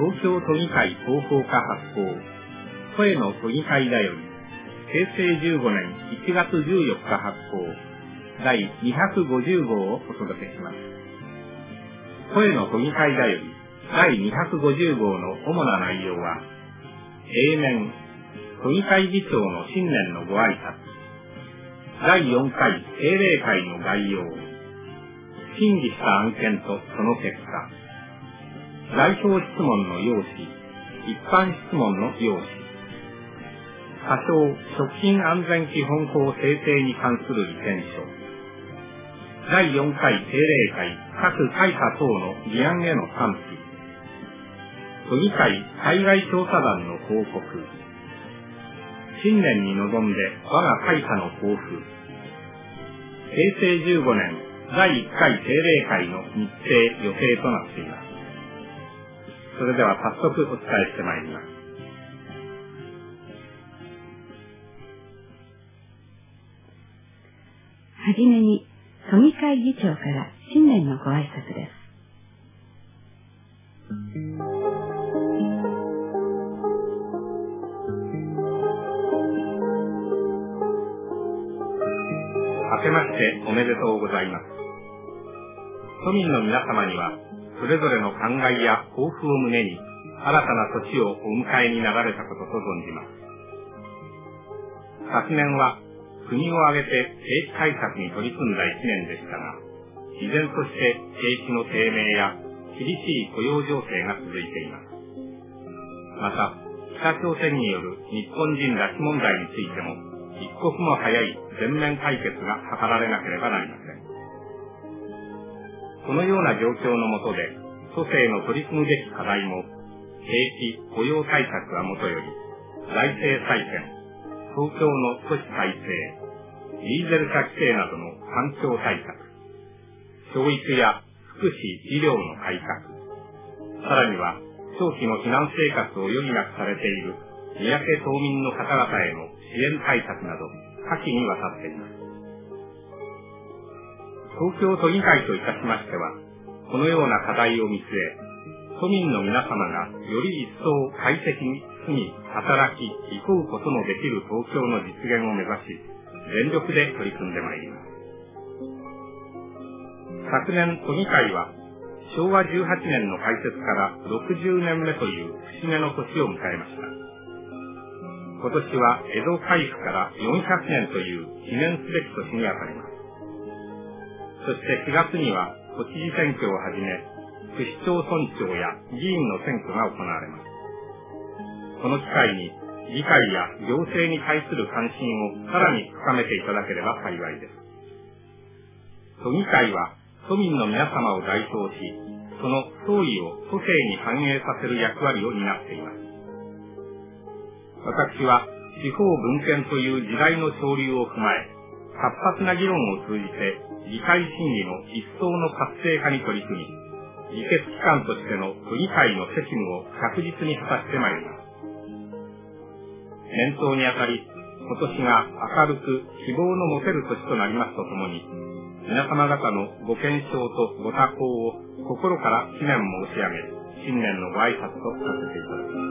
東京都議会広報課発行、声の都議会だより、平成15年1月14日発行、第250号をお届けします。声の都議会だより、第250号の主な内容は、例年、都議会議長の新年のご挨拶、第4回定例会の概要、審議した案件とその結果、代表質問の要旨、一般質問の要旨、仮称食品安全基本法制定に関する意見書、第4回定例会各会派等の議案への賛否、都議会海外調査団の報告、新年に臨んで我が会派の抱負、平成15年第1回定例会の日程予定となっています。それでは早速お伝えしてまいります。 はじめに、都議会議長から新年のご挨拶です。 明けましておめでとうございます。都民の皆様には、それぞれの考えや抱負を胸に、新たな年をお迎えになられたことと存じます。昨年は、国を挙げて景気対策に取り組んだ一年でしたが、依然として景気の低迷や厳しい雇用情勢が続いています。また、北朝鮮による日本人拉致問題についても、一刻も早い全面解決が図られなければなりません。このような状況の下で、都政の取り組むべき課題も、景気・雇用対策はもとより、財政再建、東京の都市再生、ディーゼル車規制などの環境対策、教育や福祉・医療の改革、さらには長期の避難生活を余儀なくされている三宅島民の方々への支援対策など多岐にわたっています。東京都議会といたしましては、このような課題を見据え、都民の皆様がより一層快適に住み、働き、憩うことのできる東京の実現を目指し、全力で取り組んでまいります。昨年都議会は、昭和18年の開設から60年目という節目の年を迎えました。今年は江戸開府から400年という記念すべき年にあたります。そして4月には都知事選挙をはじめ、区市町村長や議員の選挙が行われます。この機会に議会や行政に対する関心をさらに深めていただければ幸いです。都議会は都民の皆様を代表し、その総意を都政に反映させる役割を担っています。私は地方分権という時代の潮流を踏まえ、活発な議論を通じて議会審議の一層の活性化に取り組み、議決機関としての都議会の責務を確実に果たしてまいります。年頭にあたり、今年が明るく希望の持てる年となりますとともに、皆様方のご健勝とご多幸を心から祈念申し上げ、新年のご挨拶とさせていただきます。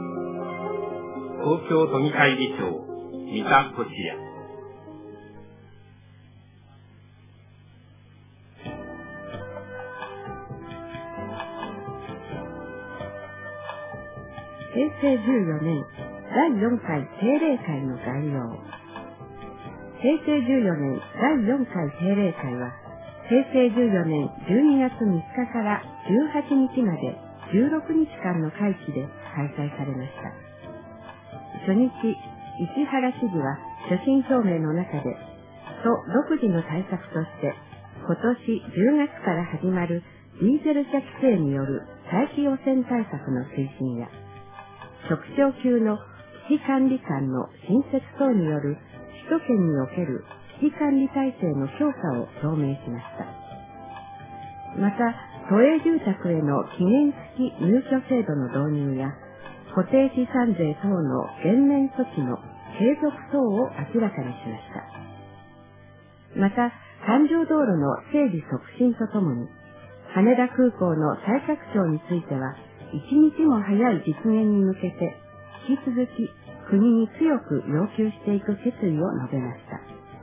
東京都議会議長、三田俊也。 平成14年第4回定例会の概要。平成14年第4回定例会は、平成14年12月3日から18日まで16日間の会期で開催されました。初日、石原知事は所信表明の中で、都独自の対策として、今年10月から始まるディーゼル車規制による大気汚染対策の推進や、局長級の危機管理官の新設等による首都圏における危機管理体制の強化を表明しました。また、都営住宅への期限付き入居制度の導入や、固定資産税等の減免措置の継続等を明らかにしました。また、環状道路の整備促進とともに、羽田空港の再拡張については、 一日も早い実現に向けて、引き続き国に強く要求していく決意を述べました。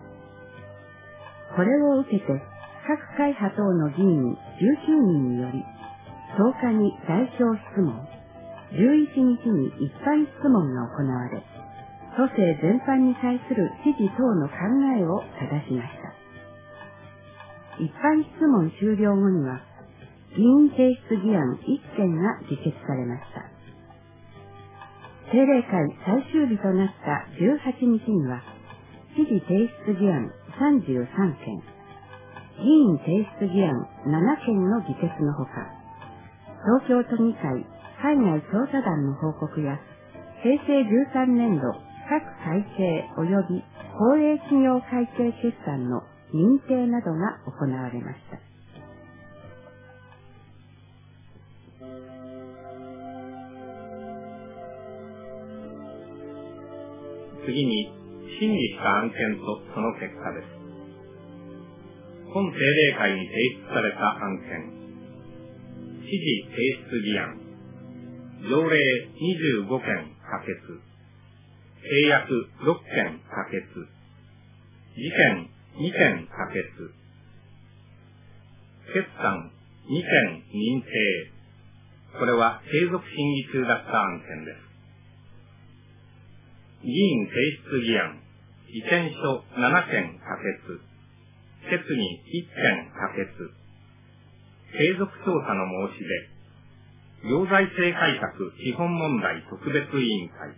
これを受けて、各会派等の議員19人により、10日に代表質問、11日に一般質問が行われ、都政全般に対する支持等の考えを正しました。一般質問終了後には、議員提出議案1件が議決されました。定例会最終日となった18日には、支持提出議案33件、議員提出議案7件の議決のほか、東京都議会海外調査団の報告や、平成13年度各会計及び公営企業会計決算の認定などが行われました。 次に、審議した案件とその結果です。本定例会に提出された案件、支持提出議案、条例25件可決、契約6件可決、事件2件可決、決算2件認定。これは継続審議中だった案件です。議員提出議案、意見書7件可決、決議1件可決、継続調査の申し出、行財政改革基本問題特別委員会、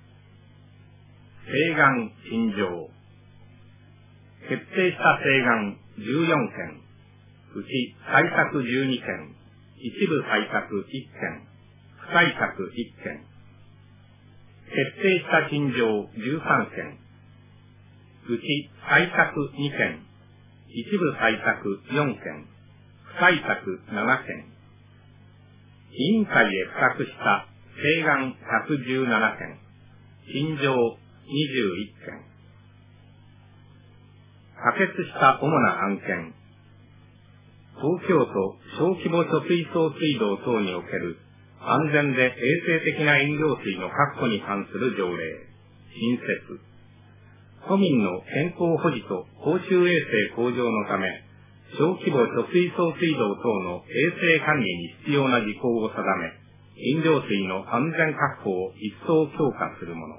請願陳情、決定した請願14件、うち採択12件、一部採択1件、不採択1件、決定した陳情13件、うち採択2件、一部採択4件、不採択7件、委員会へ付託した請願117件、陳情21件、可決した主な案件、東京都小規模貯水槽水道等における安全で衛生的な飲料水の確保に関する条例、新設、都民の健康保持と公衆衛生向上のため、小規模貯水槽水道等の衛生管理に必要な事項を定め、飲料水の安全確保を一層強化するもの。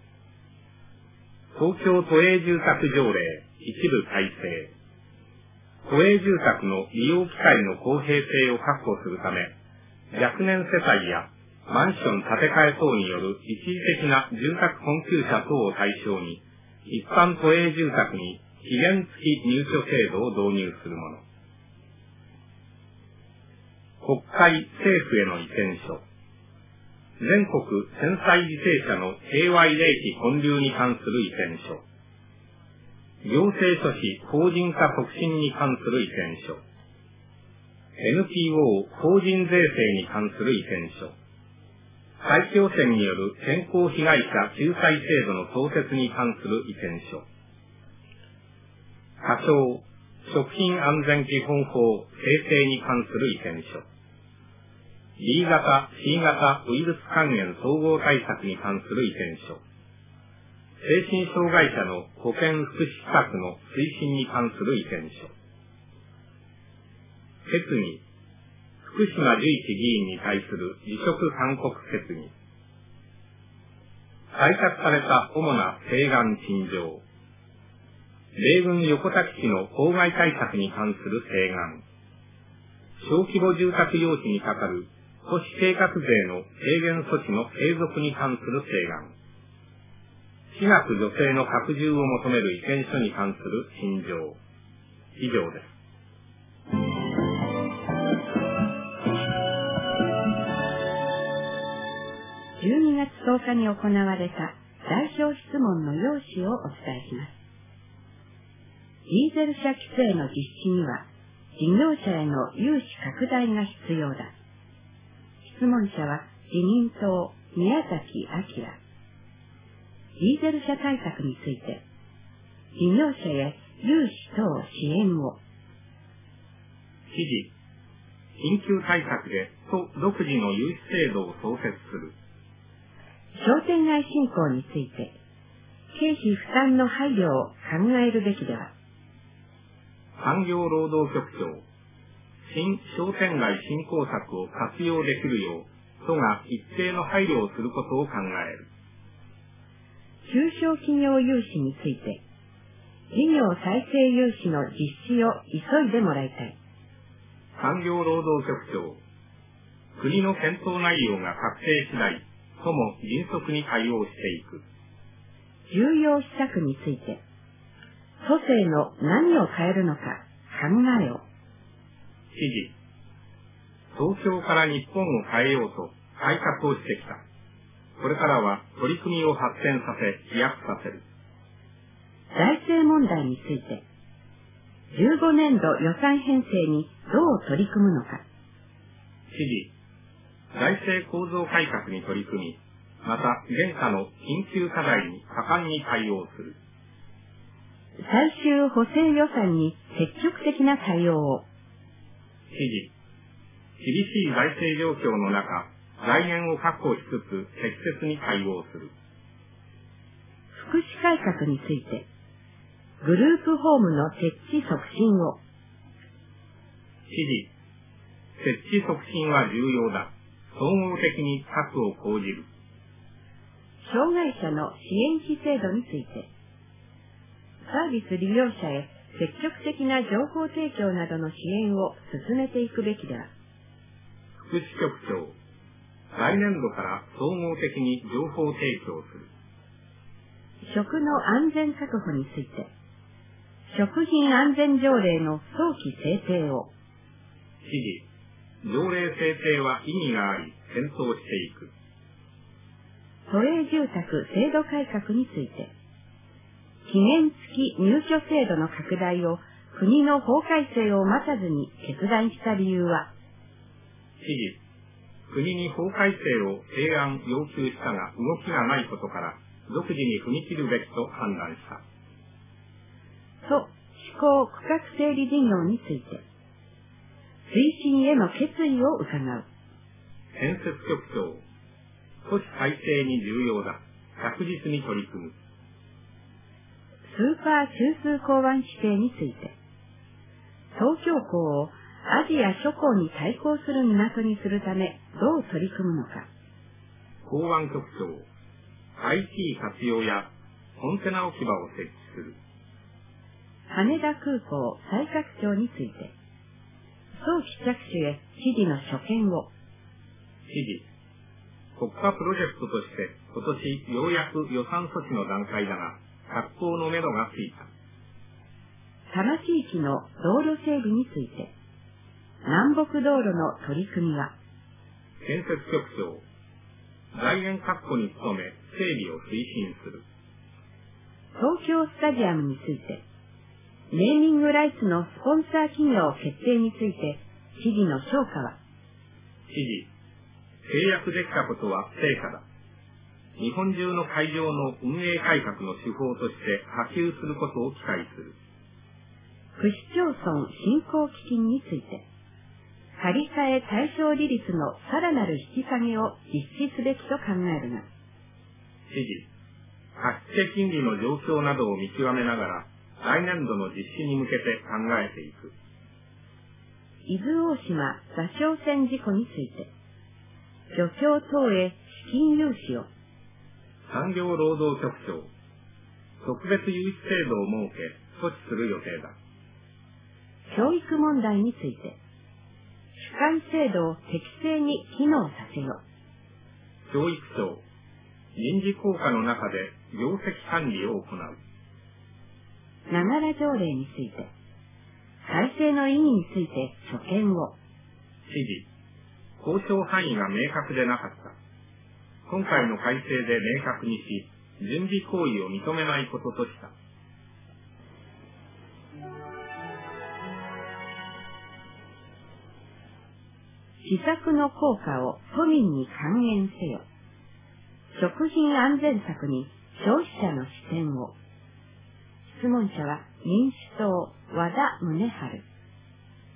東京都営住宅条例一部改正。都営住宅の利用機会の公平性を確保するため、若年世帯やマンション建て替え等による一時的な住宅困窮者等を対象に、一般都営住宅に期限付き入居制度を導入するもの。国会政府への意見書。全国戦災犠牲者の平和慰霊碑建立に関する意見書。行政書士法人化促進に関する意見書。NPO 法人税制に関する意見書。大気汚染による健康被害者救済制度の創設に関する意見書。課長食品安全基本法制定に関する意見書。B 型 C 型ウイルス肝炎総合対策に関する意見書。精神障害者の保健福祉施策の推進に関する意見書。決議、福島十一議員に対する辞職勧告決議。採択された主な請願陳情。米軍横田基地の公害対策に関する請願。小規模住宅用地にかかる都市計画税の軽減措置の継続に関する請願。私学女性の拡充を求める意見書に関する陳情。以上です。 12月10日に行われた代表質問の要旨をお伝えします。ディーゼル車規制の実施には事業者への融資拡大が必要だ。質問者は自民党宮崎明。ディーゼル車対策について、事業者へ融資等支援を。 記事、 緊急対策で都独自の融資制度を創設する。 商店街振興について、経費負担の配慮を考えるべきでは。 産業労働局長、新商店街振興策を活用できるよう、都が一定の配慮をすることを考える。 中小企業融資について、事業再生融資の実施を急いでもらいたい。 産業労働局長、国の検討内容が確定次第、都も迅速に対応していく。 重要施策について、都政の何を変えるのか考えよう。 指示、東京から日本を変えようと改革をしてきた。これからは取り組みを発展させ、飛躍させる。 財政問題について、15年度予算編成にどう取り組むのか。 指示、財政構造改革に取り組み、また現下の緊急課題に果敢に対応する。 最終補正予算に積極的な対応を。 指示、厳しい財政状況の中、財源を確保しつつ適切に対応する。 福祉改革について、グループホームの設置促進を。 指示、設置促進は重要だ。総合的に策を講じる。 障害者の支援費制度について、サービス利用者へ積極的な情報提供などの支援を進めていくべきでは。 福祉局長、来年度から総合的に情報提供する。 食の安全確保について、食品安全条例の早期制定を。 指示、条例制定は意義があり、検討していく。 都営住宅制度改革について、期限付き入居制度の拡大を国の法改正を待たずに決断した理由は。 指示、国に法改正を提案要求したが動きがないことから独自に踏み切るべきと判断した。 都施行区画整理事業について、推進への決意を伺う。 建設局長、都市再生に重要だ。着実に取り組む。 スーパー中枢港湾指定について、東京港をアジア諸港に対抗する港にするためどう取り組むのか。 港湾局長、IT 活用やコンテナ置き場を設置する。 羽田空港再拡張について、早期着手へ指示の所見を。 指示、国家プロジェクトとして今年ようやく予算措置の段階だが、着工のめどがついた。 多摩地域の道路整備について、南北道路の取り組みは。 建設局長、財源確保に努め整備を推進する。 東京スタジアムについて、ネーミングライツのスポンサー企業決定について知事の評価は。 知事、契約できたことは成果だ。日本中の会場の運営改革の手法として波及することを期待する。 区市町村振興基金について、借り換え対象利率のさらなる引き下げを実施すべきと考えるが。 知事、貸付金利の状況などを見極めながら、来年度の実施に向けて考えていく。 伊豆大島座礁船事故について、漁協等へ資金融資を。 産業労働局長、特別融資制度を設け、措置する予定だ。 教育問題について、主管制度を適正に機能させよ。 教育庁、人事効果の中で業績管理を行う。 ながら条例について、改正の意義について所見を。 知事、交渉範囲が明確でなかった。今回の改正で明確にし、準備行為を認めないこととした。 施策の効果を都民に還元せよ。食品安全策に消費者の視点を。質問者は民主党和田宗春。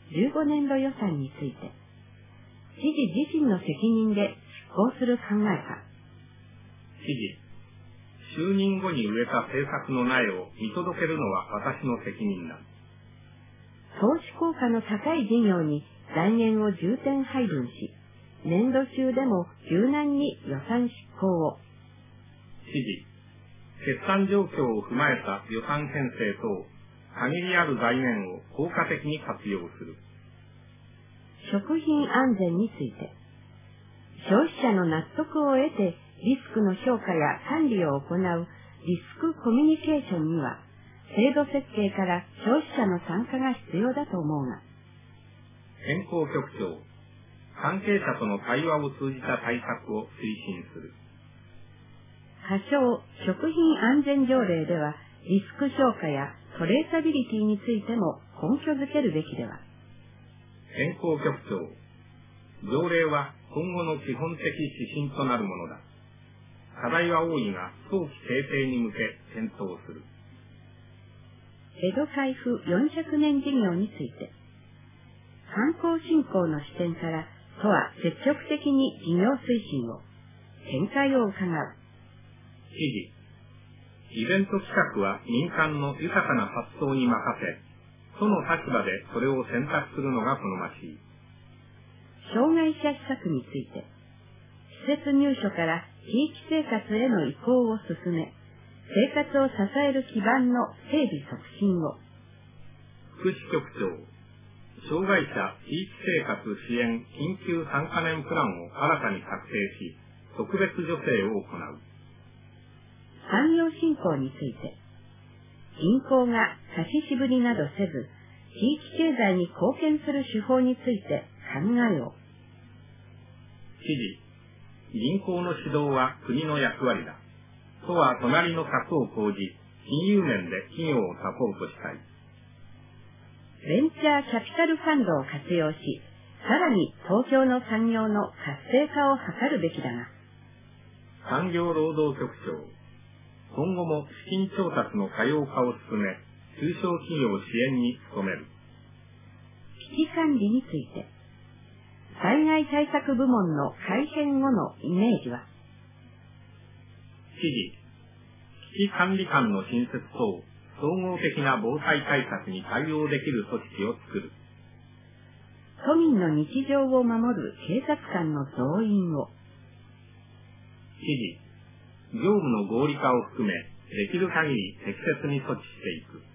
15年度予算について、知事自身の責任で執行する考えか。 知事、就任後に植えた政策の苗を見届けるのは私の責任だ。 投資効果の高い事業に財源を重点配分し、年度中でも柔軟に予算執行を。 知事、決算状況を踏まえた予算編成等、限りある財源を効果的に活用する。 食品安全について、消費者の納得を得てリスクの評価や管理を行うリスクコミュニケーションには、制度設計から消費者の参加が必要だと思うが。 健康局長、関係者との対話を通じた対策を推進する。 仮称食品安全条例では、リスク評価やトレーサビリティについても根拠づけるべきでは。 健康局長、条例は今後の基本的指針となるものだ。課題は多いが、早期制定に向け検討する。 江戸開府400年事業について、観光振興の視点から都は積極的に事業推進を、見解を伺う。 知事、イベント企画は民間の豊かな発想に任せ、都の立場でそれを選択するのが好ましい。 障害者施策について、施設入所から地域生活への移行を進め、生活を支える基盤の整備促進を。 福祉局長、障害者地域生活支援緊急3カ年プランを新たに策定し、特別助成を行う。 産業振興について、銀行が貸し渋りなどせず、地域経済に貢献する手法について考えよう。 知事、銀行の指導は国の役割だ。都は隣の策を講じ、金融面で企業をサポートしたい。 ベンチャーキャピタルファンドを活用し、さらに東京の産業の活性化を図るべきだが。 産業労働局長、今後も資金調達の多様化を進め、中小企業支援に努める。 危機管理について、災害対策部門の改編後のイメージは。 知事、危機管理官の新設等、総合的な防災対策に対応できる組織を作る。 都民の日常を守る警察官の増員を。 知事、業務の合理化を含め、できる限り適切に措置していく。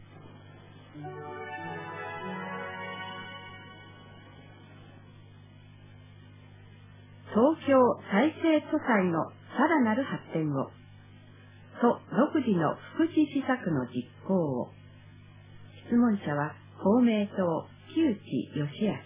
東京再生都会のさらなる発展を。都独自の福祉施策の実行を。質問者は公明党木内義明。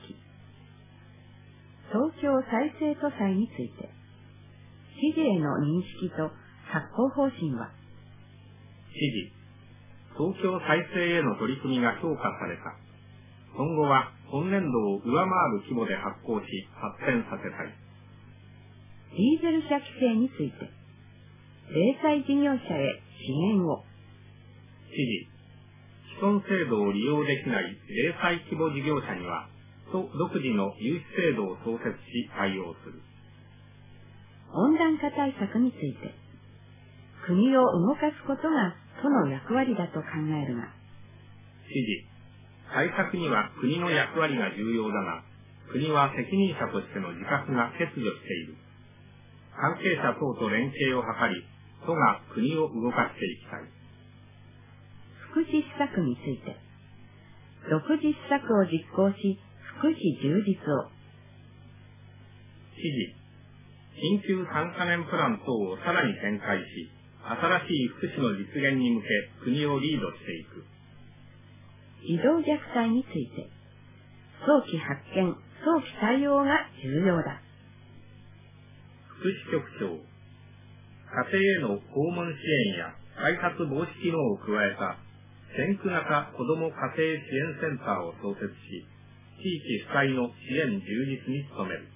東京再生都市について、知事への認識と発行方針は。 知事、東京再生への取り組みが評価された。今後は今年度を上回る規模で発行し発展させたい。 ディーゼル車規制について、零細事業者へ支援を。 知事、既存制度を利用できない零細規模事業者には、都独自の融資制度を創設し対応する。 温暖化対策について、国を動かすことが都の役割だと考えるが。 知事、対策には国の役割が重要だが、国は責任者としての自覚が欠如している。関係者等と連携を図り、都が国を動かしていきたい。 福祉施策について、独自施策を実行し、福祉充実を。 知事、緊急3カ年プラン等をさらに展開し、新しい福祉の実現に向け国をリードしていく。 児童虐待について、早期発見、早期対応が重要だ。 福祉局長、家庭への訪問支援や再発防止機能を加えた先駆型子ども家庭支援センターを創設し、地域主体の支援充実に努める。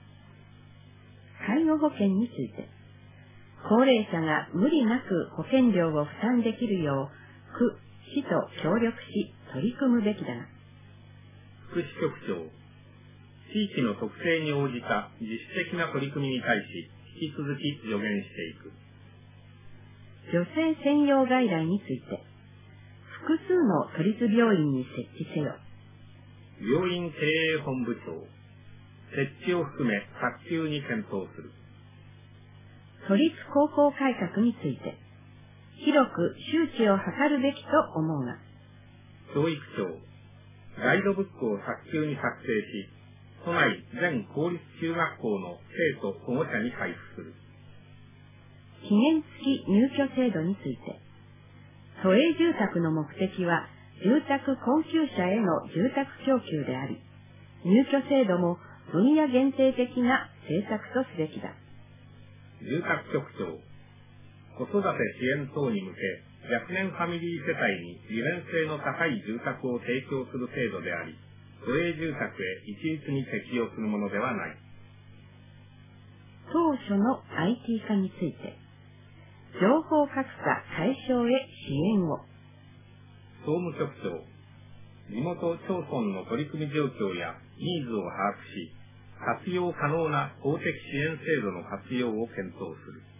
介護保険について、高齢者が無理なく保険料を負担できるよう、区、市と協力し取り組むべきだが。 福祉局長、地域の特性に応じた自主的な取り組みに対し、引き続き助言していく。 女性専用外来について、複数の都立病院に設置せよ。 病院経営本部長、設置を含め早急に検討する。 都立高校改革について、広く周知を図るべきと思うが。 教育長、ガイドブックを早急に作成し、都内全公立中学校の生徒保護者に配布する。 期限付き入居制度について、都営住宅の目的は住宅困窮者への住宅供給であり、入居制度も分野限定的な政策とすべきだ。 住宅局長、子育て支援等に向け、若年ファミリー世帯に利便性の高い住宅を提供する制度であり、都営住宅へ一律に適用するものではない。 当初の IT 化について、情報格差解消へ支援を。 総務局長、地元町村の取り組み状況やニーズを把握し、活用可能な公的支援制度の活用を検討する。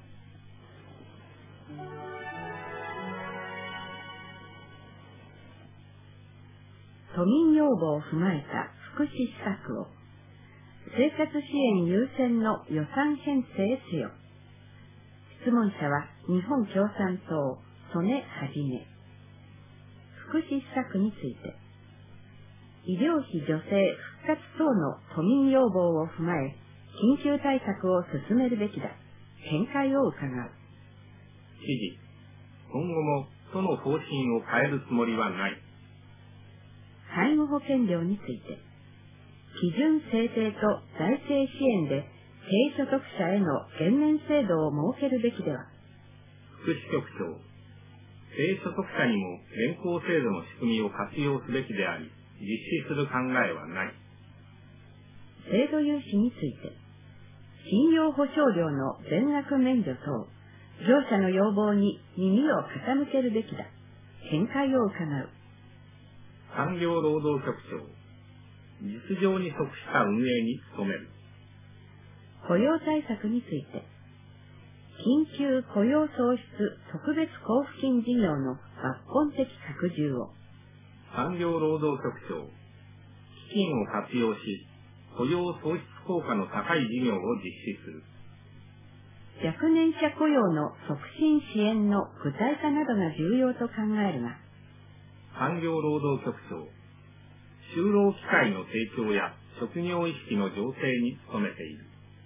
都民要望を踏まえた福祉施策を生活支援優先の予算編成へせよ。質問者は日本共産党曽根はじめ。福祉施策について、医療費助成復活等の都民要望を踏まえ緊急対策を進めるべきだ。見解を伺う。 知事、今後も都の方針を変えるつもりはない。 介護保険料について、基準制定と財政支援で低所得者への減免制度を設けるべきでは。 福祉局長、低所得者にも連行制度の仕組みを活用すべきであり、実施する考えはない。 制度融資について、信用保証料の全額免除等、業者の要望に耳を傾けるべきだ。見解を伺う。 産業労働局長、実情に即した運営に努める。 雇用対策について、緊急雇用創出特別交付金事業の抜本的拡充を。 産業労働局長、基金を活用し、雇用創出効果の高い事業を実施する。 若年者雇用の促進支援の具体化などが重要と考えるが、 産業労働局長、就労機会の提供や職業意識の醸成に努めている。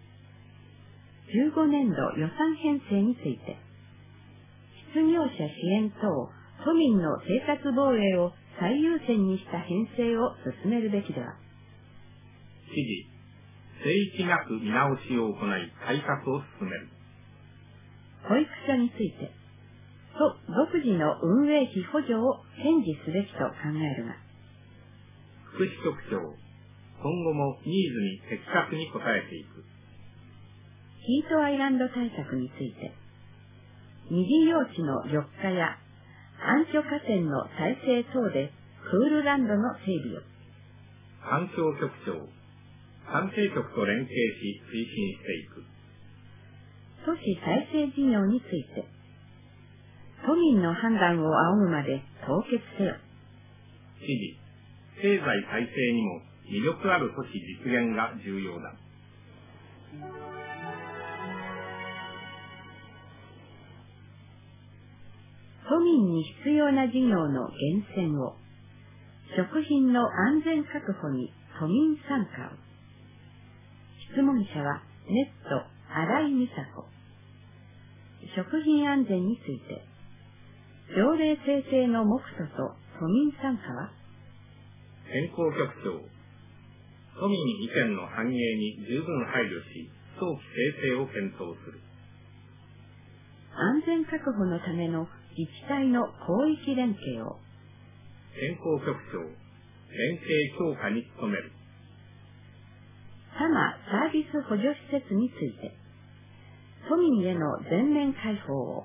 15年度予算編成について、失業者支援等都民の生活防衛を最優先にした編成を進めるべきでは。 知事、聖域なく見直しを行い改革を進める。 保育所について、都独自の運営費補助を堅持すべきと考えるが、 福祉局長、今後もニーズに的確に応えていく。 ヒートアイランド対策について、二次用地の緑化や暗所河川の再生等でクールランドの整備を。 環境局長、関係局と連携し推進していく。 都市再生事業について、都民の判断を仰ぐまで凍結せよ。 知事、経済再生にも魅力ある都市実現が重要だ。 都民に必要な事業の源泉を、食品の安全確保に都民参加を。質問者はネット新井美佐子。食品安全について、条例制定の目途と都民参加は。 健康局長、都民意見の反映に十分配慮し、早期制定を検討する。 安全確保のための自治体の広域連携を。 健康局長、連携強化に努める。 多摩サービス補助施設について、都民への全面開放を。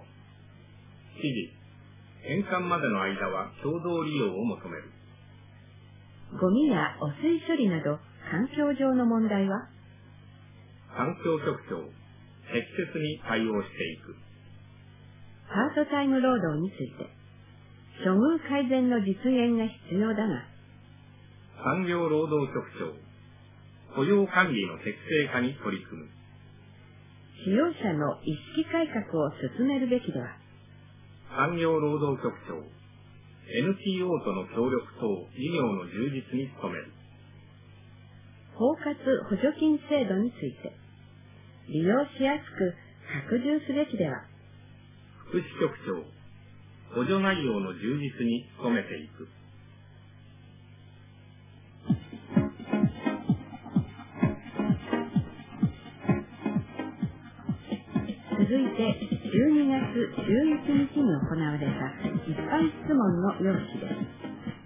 知事、返還までの間は共同利用を求める。 ゴミや汚水処理など環境上の問題は、 環境局長、適切に対応していく。 パートタイム労働について、処遇改善の実現が必要だが、 産業労働局長、雇用管理の適正化に取り組む。 使用者の意識改革を進めるべきでは、 産業労働局長、NPO との協力等事業の充実に努める。 包括補助金制度について、利用しやすく拡充すべきでは、 福祉局長、補助内容の充実に努めていく。 続いて12月11日に行われた一般質問の要旨です。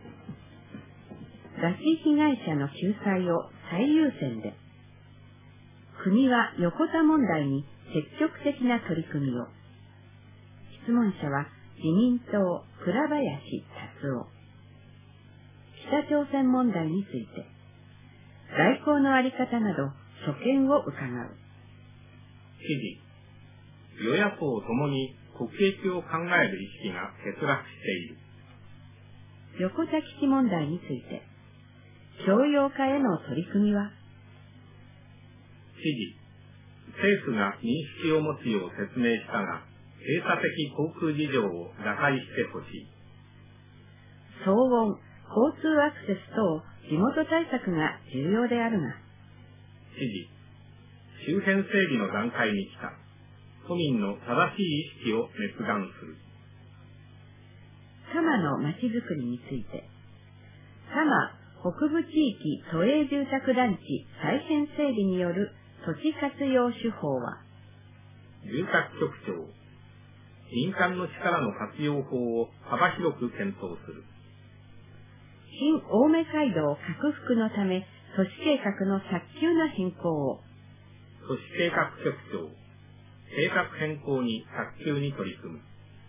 拉致被害者の救済を最優先で、国は横田問題に積極的な取り組みを。質問者は自民党倉林達夫。北朝鮮問題について、外交のあり方など所見を伺う。 知事、与野党ともに国益を考える意識が欠落している。 横田基地問題について、商用化への取り組みは、 知事、政府が認識を持つよう説明したが、閉鎖的航空事情を打開してほしい。 騒音、交通アクセス等地元対策が重要であるが、 知事、周辺整備の段階に来た。都民の正しい意識を熱願する。 多摩のまちづくりについて、多摩北部地域都営住宅団地再編整備による土地活用手法は、 住宅局長、民間の力の活用法を幅広く検討する。 新青梅街道拡幅のため都市計画の早急な変更を。 都市計画局長、計画変更に早急に取り組む。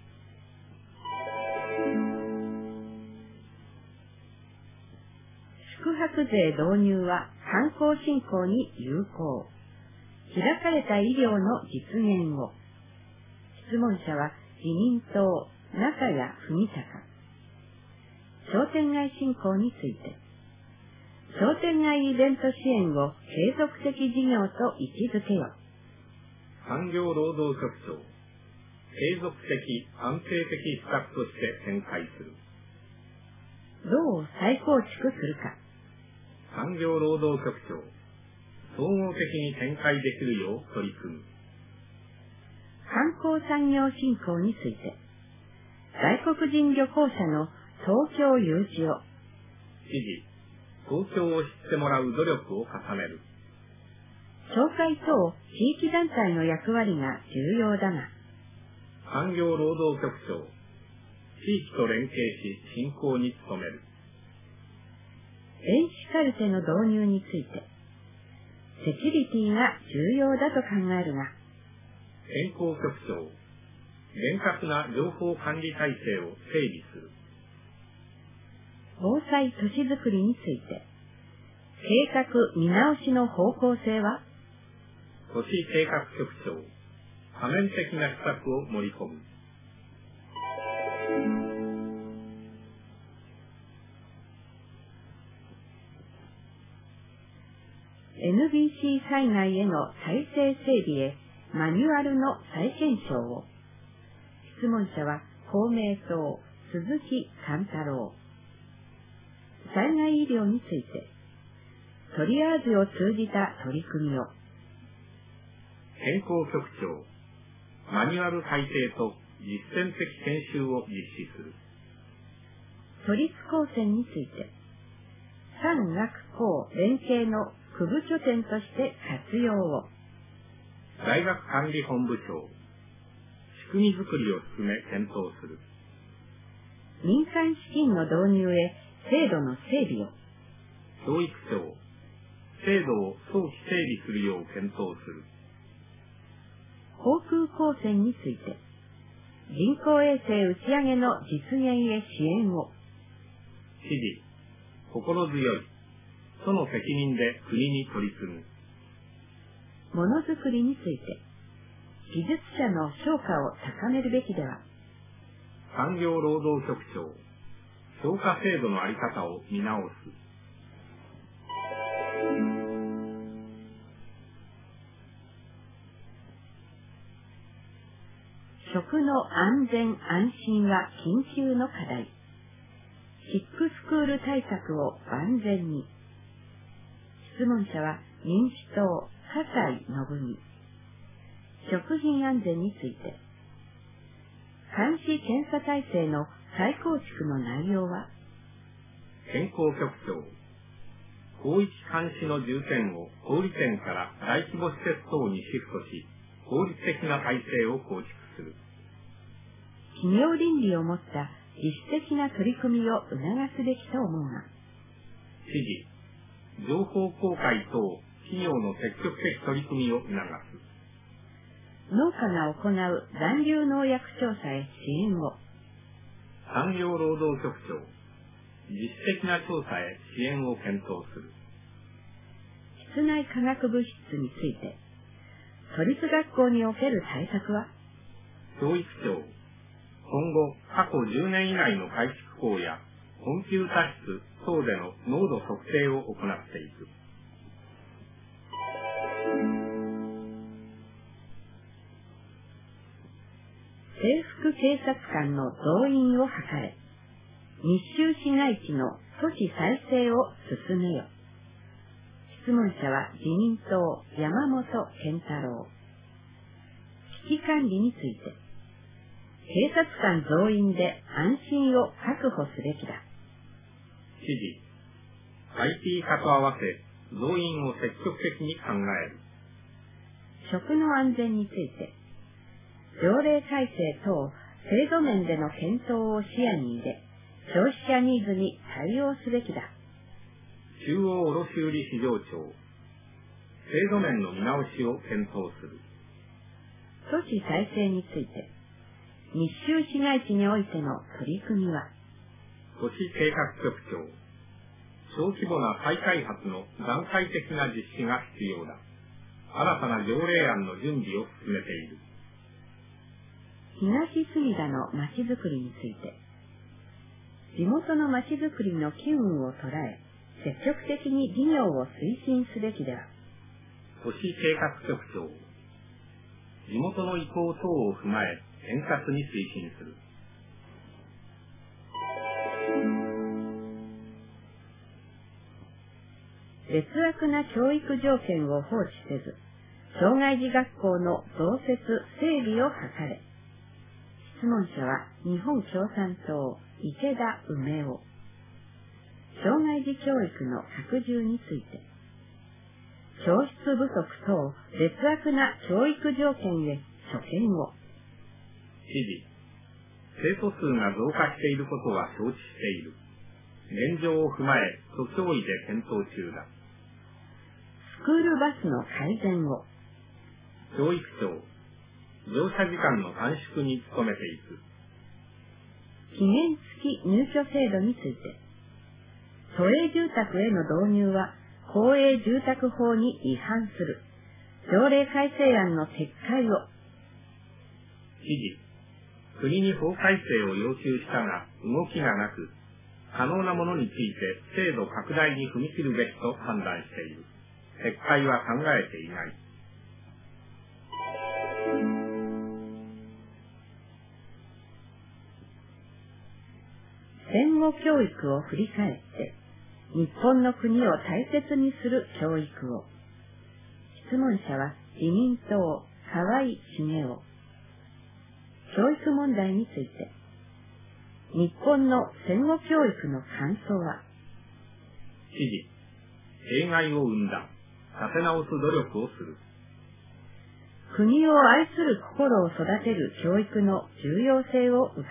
宿泊税導入は観光振興に有効。開かれた医療の実現を。質問者は自民党中谷文隆。商店街振興について、商店街イベント支援を継続的事業と位置づけよ。 産業労働局長、継続的安定的施策として展開する。 どう再構築するか。 産業労働局長、総合的に展開できるよう取り組む。 観光産業振興について、外国人旅行者の東京誘致を。 知事、東京を知ってもらう努力を重ねる。 商会等地域団体の役割が重要だが、 産業労働局長、地域と連携し振興に努める。 電子カルテの導入について、セキュリティが重要だと考えるが、 健康局長、厳格な情報管理体制を整備する。 防災都市づくりについて、計画見直しの方向性は、 都市計画局長、多面的な施策を盛り込む。 NBC 災害への体制整備へマニュアルの再検証を。質問者は公明党鈴木貫太郎。災害医療について、トリアージを通じた取り組みを。 健康局長、マニュアル改定と実践的研修を実施する。 都立高専について、産学工連携の区部拠点として活用を。 大学管理本部長、仕組みづくりを進め検討する。 民間資金の導入へ制度の整備を。 教育庁、制度を早期整備するよう検討する。 航空高専について、人工衛星打ち上げの実現へ支援を。 知事、 心強い。その責任で国に取り次ぐ。 ものづくりについて、技術者の評価を高めるべきでは。 産業労働局長、評価制度のあり方を見直す。 食の安全安心は緊急の課題。シックスクール対策を万全に。質問者は民主党、笠井信美。食品安全について。監視検査体制の再構築の内容は。 健康局長、広域監視の重点を小売店から大規模施設等にシフトし、効率的な体制を構築する。 企業倫理を持った自主的な取り組みを促すべきと思うが。 指示、情報公開等企業の積極的取り組みを促す。 農家が行う残留農薬調査へ支援を。 産業労働局長、自主的な調査へ支援を検討する。 室内化学物質について、都立学校における対策は。 教育庁、今後過去10年以内の改築校やコンピュータ室等での濃度測定を行っていく。 制服警察官の増員を図れ。密集市街地の都市再生を進めよ。質問者は自民党山本健太郎。危機管理について。警察官増員で安心を確保すべきだ。 指示、IT 化と合わせ増員を積極的に考える。 食の安全について。条例改正等制度面での検討を視野に入れ、消費者ニーズに対応すべきだ。 中央卸売市場庁、制度面の見直しを検討する。 都市再生について。密集市街地においての取り組みは。 都市計画局長、小規模な再開発の段階的な実施が必要だ。新たな条例案の準備を進めている。 東隅田のまちづくりについて。地元のまちづくりの機運を捉え、積極的に事業を推進すべきでは。 都市計画局長、地元の意向等を踏まえ、円滑に推進する。 劣悪な教育条件を放置せず、障害児学校の増設整備を図れ。質問者は日本共産党池田梅夫。障害児教育の拡充について。教室不足等劣悪な教育条件へ所見を。 指示、生徒数が増加していることは承知している。現状を踏まえ、都庁医で検討中だ。 スクールバスの改善を。 教育庁、乗車時間の短縮に努めていく。 期限付き入居制度について。都営住宅への導入は公営住宅法に違反する。条例改正案の撤回を。 指示、国に法改正を要求したが動きがなく、可能なものについて制度拡大に踏み切るべきと判断している。撤回は考えていない。 戦後教育を振り返って、日本の国を大切にする教育を。質問者は自民党河井茂夫。教育問題について。日本の戦後教育の感想は。 指示、弊害を生んだ。立て直す努力をする。 国を愛する心を育てる教育の重要性を伺う。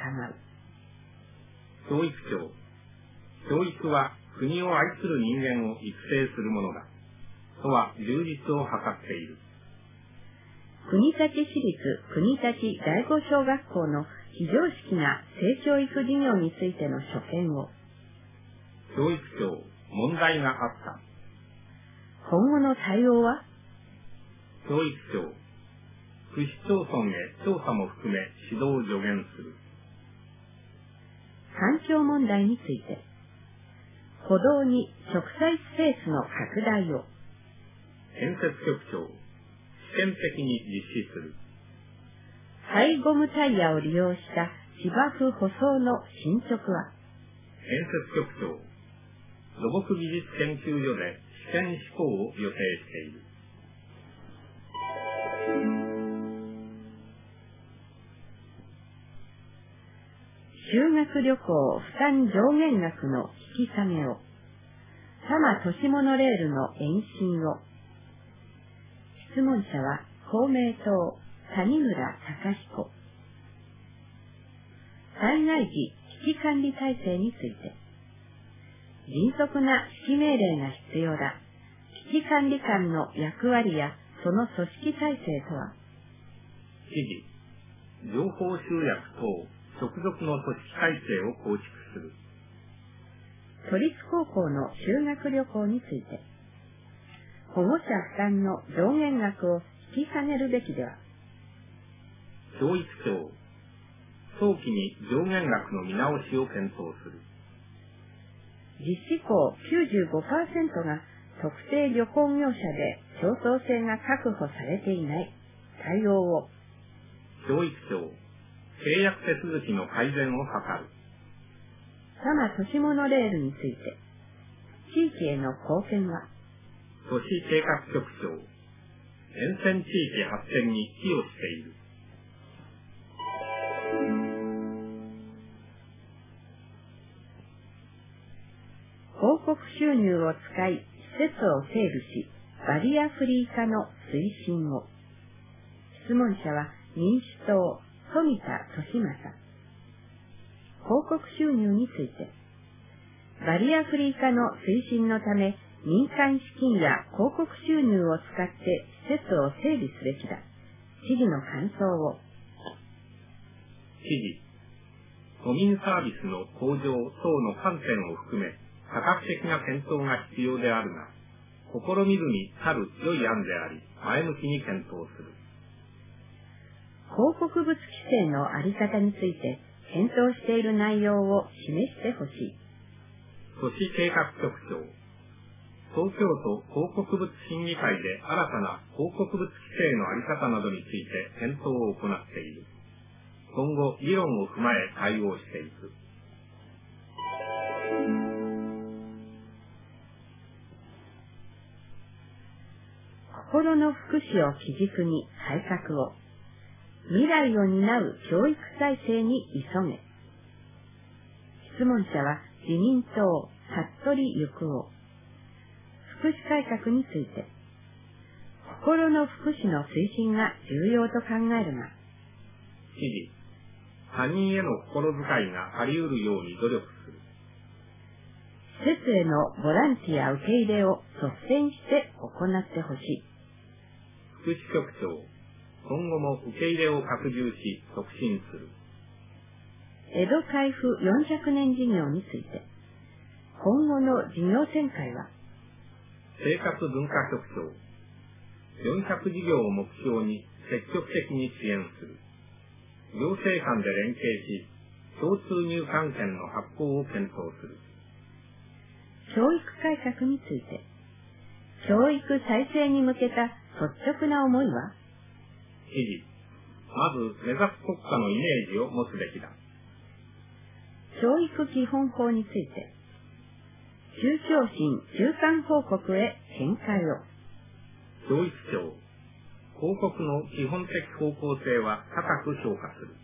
教育庁、教育は国を愛する人間を育成するものだ。とは充実を図っている。 国立市立国立第五小学校の非常識な性教育事業についての所見を。 教育庁、 問題があった。 今後の対応は？ 教育庁、区市町村へ調査も含め指導を助言する。 環境問題について、歩道に植栽スペースの拡大を。 建設局長、試験的に実施する。 廃ゴムタイヤを利用した芝生舗装の進捗は？ 建設局長、土木技術研究所で試験施行を予定している。 修学旅行負担上限額の引き下げを。多摩都市モノレールの延伸を。質問者は公明党谷村貴彦。災害時危機管理体制について、迅速な指揮命令が必要だ。危機管理官の役割やその組織体制とは？ 指示、情報集約等直属の組織体制を構築する。 都立高校の修学旅行について、保護者負担の上限額を引き下げるべきでは？ 教育庁、早期に上限額の見直しを検討する。 実施校 95% が特定旅行業者で競争性が確保されていない。対応を。 教育庁、契約手続きの改善を図る。 多摩都市モノレールについて、地域への貢献は？ 都市計画局長、沿線地域発展に寄与している。 広告収入を使い施設を整備し、バリアフリー化の推進を。質問者は民主党富田敏正。広告収入について、バリアフリー化の推進のため民間資金や広告収入を使って施設を整備すべきだ。知事の感想を。 知事、都民サービスの向上等の観点を含め多角的な検討が必要であるが、試みるに足る良い案であり、前向きに検討する。 広告物規制のあり方について検討している内容を示してほしい。 都市計画局長、東京都広告物審議会で新たな広告物規制のあり方などについて検討を行っている。今後、議論を踏まえ対応していく。 心の福祉を基軸に改革を。未来を担う教育体制に急げ。質問者は自民党服部幸男。福祉改革について、心の福祉の推進が重要と考えるが、 知事、他人への心遣いがあり得るように努力する。 施設へのボランティア受け入れを率先して行ってほしい。 福祉局長、今後も受け入れを拡充し促進する。 江戸開府400年事業について、今後の事業展開は？ 生活文化局長、400事業を目標に積極的に支援する。行政間で連携し、共通入館券の発行を検討する。 教育改革について、教育再生に向けた率直な思いは？ 知事、まず目指す国家のイメージを持つべきだ。 教育基本法について、中教審中間報告へ見解を。 教育庁、広告の基本的方向性は高く評価する。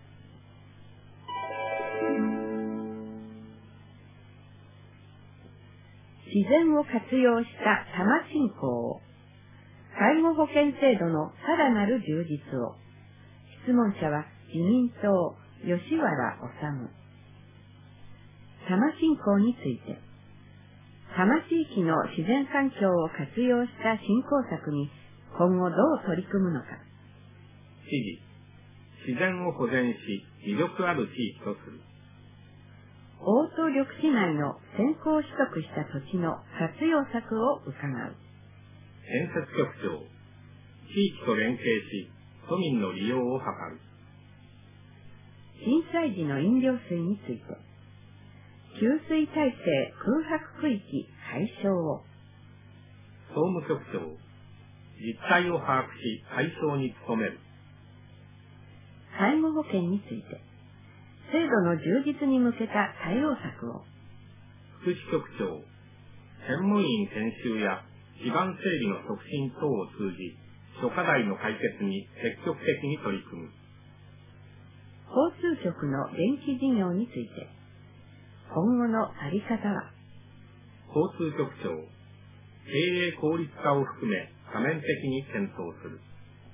自然を活用した多摩振興を。介護保険制度のさらなる充実を。質問者は自民党吉原治。多摩振興について、多摩地域の自然環境を活用した振興策に今後どう取り組むのか。 知事、自然を保全し魅力ある地域とする。 大東緑地内の先行取得した土地の活用策を伺う。 建設局長、地域と連携し、都民の利用を図る。 震災時の飲料水について、給水体制空白区域解消を。 総務局長、実態を把握し解消に努める。 介護保険について、制度の充実に向けた対応策を。 福祉局長、専門員研修や基盤整備の促進等を通じ、諸課題の解決に積極的に取り組む。 交通局の電気事業について、今後のあり方は。 交通局長、経営効率化を含め多面的に検討する。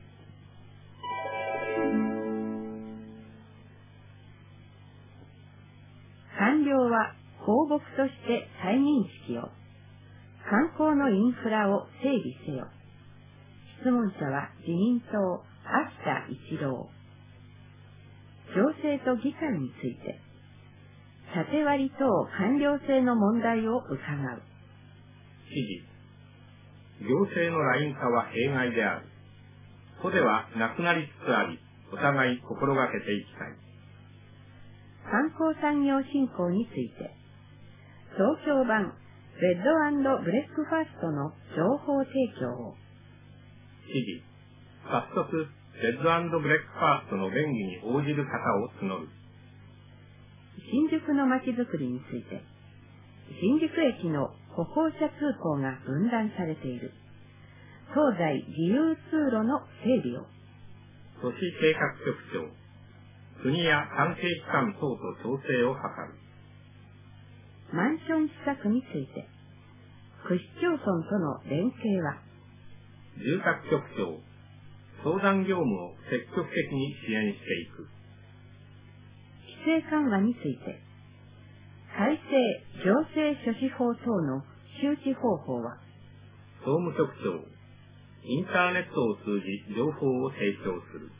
官僚は公僕として再認識を。観光のインフラを整備せよ。質問者は自民党秋田一郎。行政と議会について、縦割り等官僚性の問題を伺う。 指示。行政のライン化は弊害である。都ではなくなりつつあり、お互い心がけていきたい。 観光産業振興について、東京版ベッド&ブレックファーストの情報提供を。 指示。早速、ベッド&ブレックファーストの便宜に応じる方を募る。 新宿のまちづくりについて、新宿駅の歩行者通行が分断されている。東西自由通路の整備を。 都市計画局長、国や関係機関等と調整を図る。 マンション施策について、区市町村との連携は。 住宅局長、相談業務を積極的に支援していく。 規制緩和について、改正行政処置法等の周知方法は。 総務局長、インターネットを通じ情報を提供する。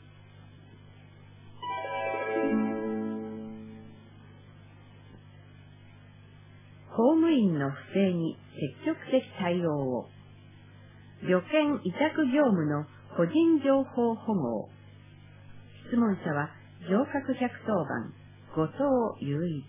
公務員の不正に積極的対応を。旅券委託業務の個人情報保護を。質問者は上郭110番後藤雄一。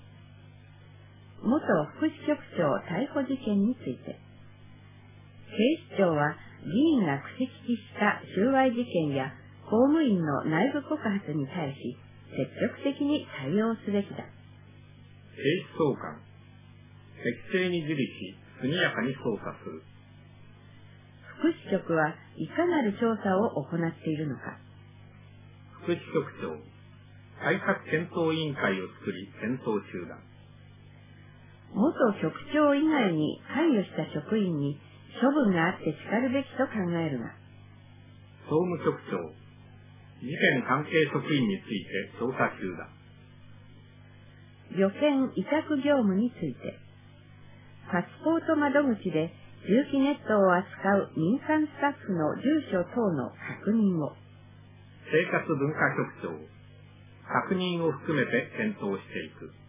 元副支局長逮捕事件について、警視庁は議員が口利きした収賄事件や公務員の内部告発に対し積極的に対応すべきだ。 警視総監、適正に受理し速やかに捜査する。 福祉局はいかなる調査を行っているのか。 福祉局長、対策検討委員会を作り検討中だ。 元局長以外に関与した職員に処分があってしかるべきと考えるが。 総務局長、事件関係職員について調査中だ。 旅券委託業務について、パスポート窓口で住基ネットを扱う民間スタッフの住所等の確認を。 生活文化局長、確認を含めて検討していく。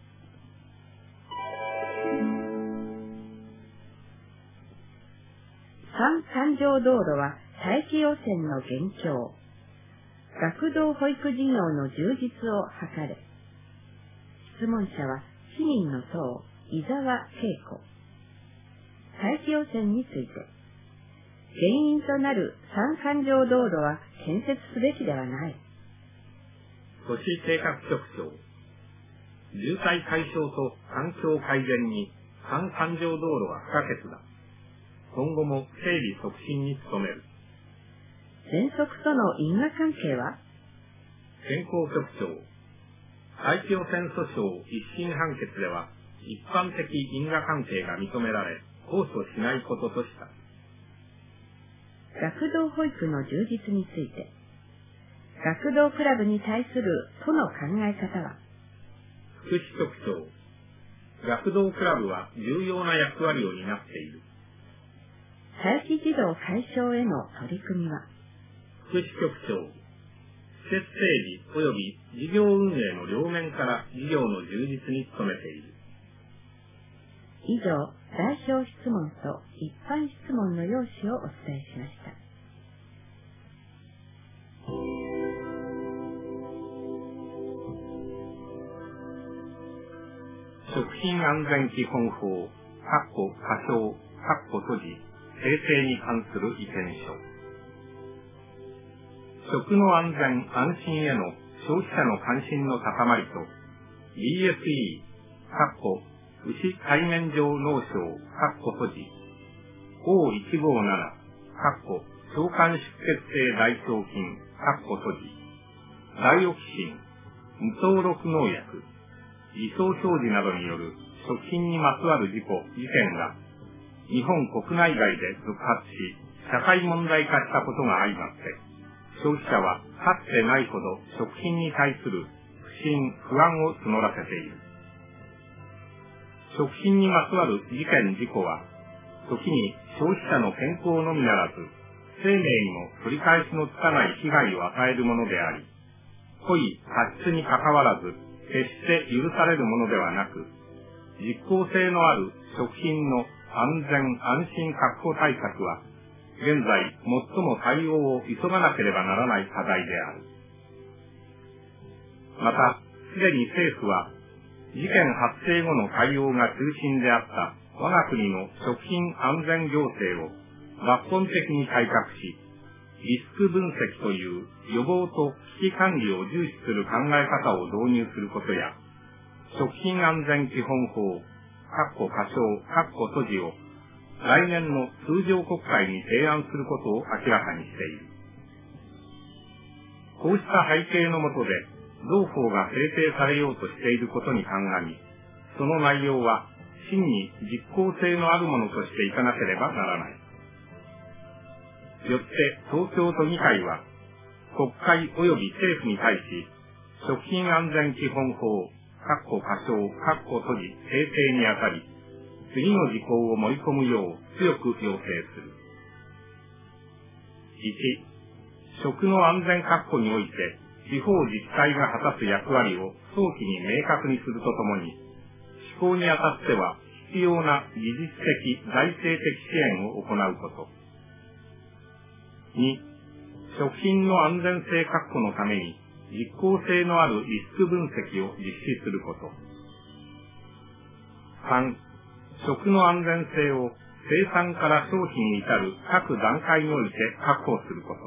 三環状道路は大気汚染の減少。学童保育事業の充実を図れ。質問者は市民の党、伊沢恵子。大気汚染について、原因となる三環状道路は建設すべきではない。 都市計画局長、渋滞解消と環境改善に三環状道路は不可欠だ。今後も整備促進に努める。 喘息との因果関係は。 健康局長、大気汚染訴訟一審判決では一般的因果関係が認められ、控訴しないこととした。 学童保育の充実について、学童クラブに対する都の考え方は。 福祉局長、学童クラブは重要な役割を担っている。 待機児童解消への取り組みは。 福祉局長、 設整備及び事業運営の両面から事業の充実に努めている。 以上、代表質問と一般質問の要旨をお伝えしました。 食品安全基本法（仮称閉じ）制定に関する意見書。食の安全・安心への消費者の関心の高まりと BSE 牛海面上農商閉じ O157 腸管出血性大腸菌閉じダイオキシン、無登録農薬、偽装表示などによる食品にまつわる事件が日本国内外で続発し、社会問題化したことが相まって、消費者はかつてないほど食品に対する不信・不安を募らせている。食品にまつわる事件・事故は、時に消費者の健康のみならず、生命にも取り返しのつかない被害を与えるものであり、故意・過失にかかわらず、決して許されるものではなく、実効性のある食品の安全・安心確保対策は、現在最も対応を急がなければならない課題である。また、すでに政府は、事件発生後の対応が中心であった我が国の食品安全行政を抜本的に改革し、リスク分析という予防と危機管理を重視する考え方を導入することや、食品安全基本法仮称閉じを来年の通常国会に提案することを明らかにしている。こうした背景の下で、同法が制定されようとしていることに鑑み、その内容は真に実効性のあるものとしていかなければならない。よって東京都議会は、国会及び政府に対し、食品安全基本法仮称閉じ制定にあたり、次の事項を盛り込むよう強く要請する。1、食の安全確保において、地方自治体が果たす役割を早期に明確にするとともに、施行にあたっては必要な技術的・財政的支援を行うこと。2、食品の安全性確保のために実効性のあるリスク分析を実施すること。3、食の安全性を生産から消費に至る各段階において確保すること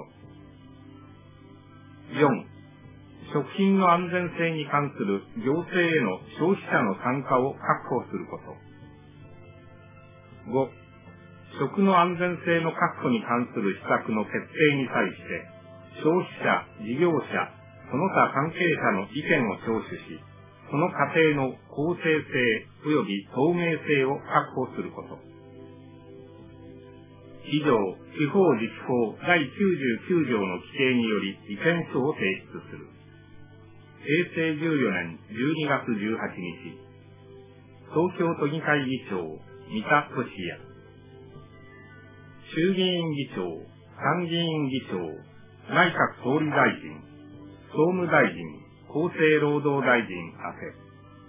。4、食品の安全性に関する行政への消費者の参加を確保すること。5、食の安全性の確保に関する施策の決定に対して、消費者、事業者、その他関係者の意見を聴取し、その過程の公正性及び透明性を確保すること。以上、地方自治法第99条の規定により意見書を提出する。平成14年12月18日、東京都議会議長、三田俊也。衆議院議長、参議院議長、内閣総理大臣、総務大臣、厚生労働大臣宛て。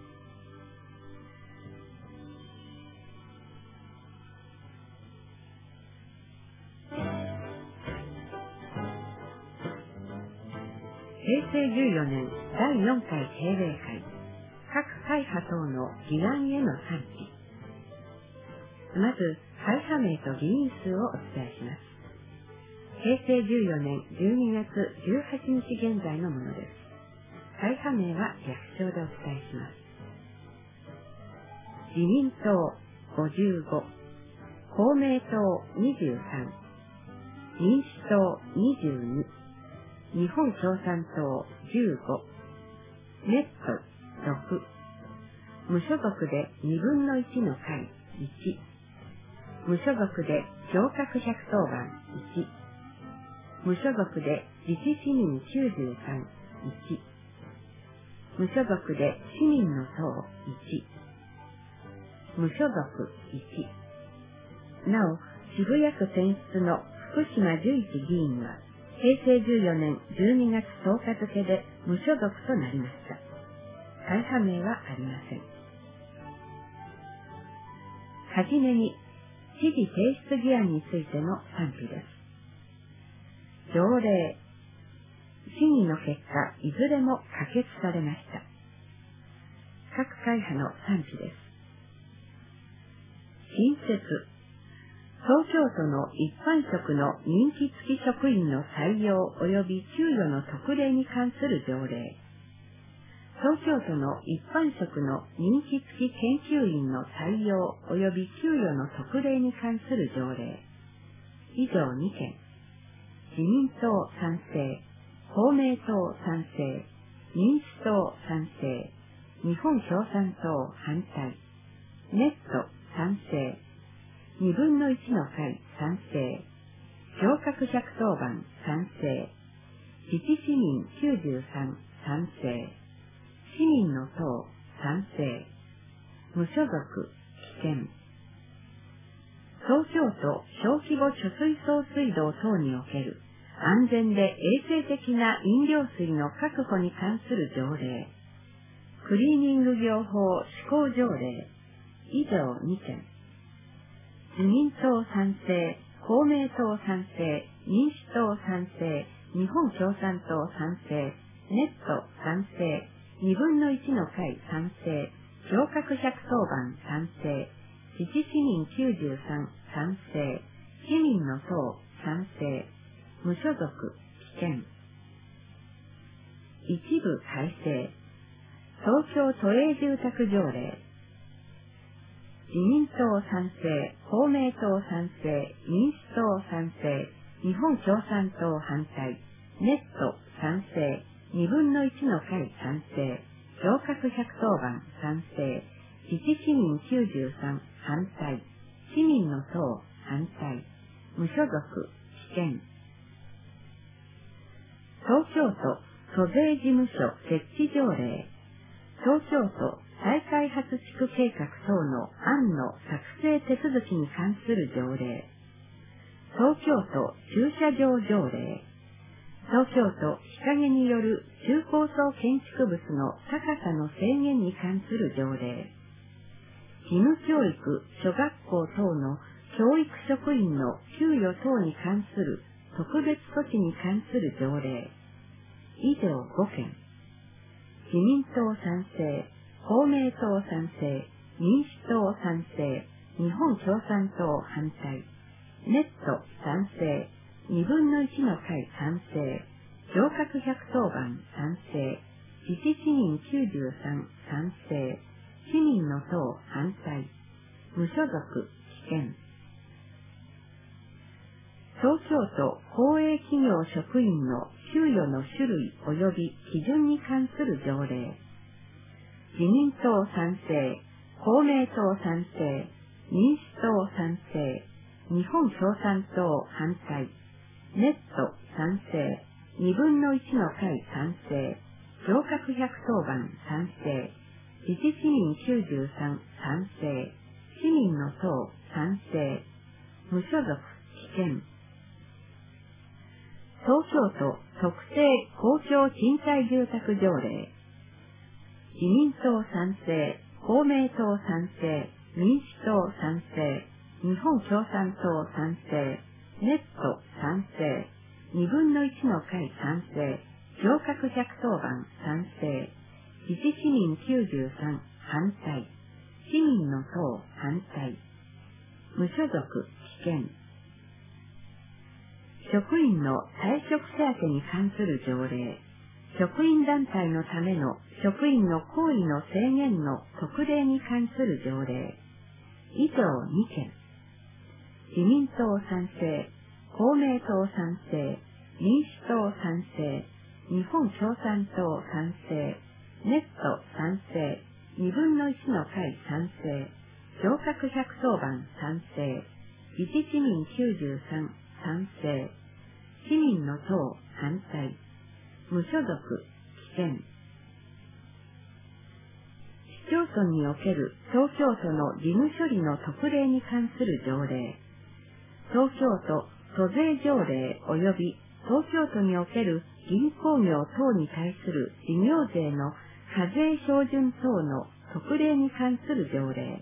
平成14年第4回定例会、各会派等の議案への賛否。まず、会派名と議員数をお伝えします。平成14年12月18日現在のものです。会派名は略称でお伝えします。自民党55、公明党23、民主党22、日本共産党15、ネット6、無所属で2分の1の会1、無所属で行革110番1、無所属で自治市民93、1、無所属で市民の党1、無所属1。なお、渋谷区選出の福島十一議員は平成14年12月10日付で無所属となりました。会派名はありません。はじめに、知事提出議案についての賛否です。条例、審議の結果、いずれも可決されました。各会派の賛否です。新設、東京都の一般職の任期付き職員の採用及び給与の特例に関する条例。東京都の一般職の任期付き研究員の採用及び給与の特例に関する条例。以上2件。自民党賛成、公明党賛成、民主党賛成、日本共産党反対、ネット賛成、2分の1の会賛成、行革110番賛成、自治市民93賛成、市民の党賛成、無所属棄権。東京都小規模貯水送水道等における安全で衛生的な飲料水の確保に関する条例。クリーニング業法施行条例。以上2件。自民党賛成、公明党賛成、民主党賛成、日本共産党賛成、ネット賛成、2分の1の会賛成、行革110番賛成、自治市民93賛成、市民の党賛成、無所属棄権。一部改正、東京都営住宅条例。自民党賛成、公明党賛成、民主党賛成、日本共産党反対、ネット賛成、2分の1の会賛成、行革110番賛成、自治市民93反対、市民の党反対、無所属棄権。東京都租税事務所設置条例。東京都再開発地区計画等の案の作成手続きに関する条例。東京都駐車場条例。東京都日陰による中高層建築物の高さの制限に関する条例。義務教育諸学校等の教育職員の給与等に関する特別措置に関する条例。以上5件。自民党賛成、公明党賛成、民主党賛成、日本共産党反対、ネット賛成、2分の1の会賛成、行革110番賛成、自治市民93賛成、市民の党反対、無所属棄権。東京都公営企業職員の給与の種類及び基準に関する条例。自民党賛成、公明党賛成、民主党賛成、日本共産党反対、ネット賛成、2分の1の会賛成、行革110番賛成、自治市民93賛成、市民の党賛成、無所属棄権。東京都特定公共賃貸住宅条例。自民党賛成、公明党賛成、民主党賛成、日本共産党賛成、ネット賛成、2分の1の会賛成、行革110番賛成、自治市民93反対、市民の党反対、無所属棄権。職員の退職手当に関する条例。職員団体のための職員の行為の制限の特例に関する条例。以上2件。自民党賛成、公明党賛成、民主党賛成、日本共産党賛成、ネット賛成、2分の1の会賛成、行革110番賛成、自治市民93賛成、市民の党反対、無所属棄権。市町村における東京都の事務処理の特例に関する条例。東京都租税条例及び東京都における銀行業等に対する事業税の課税標準等の特例に関する条例、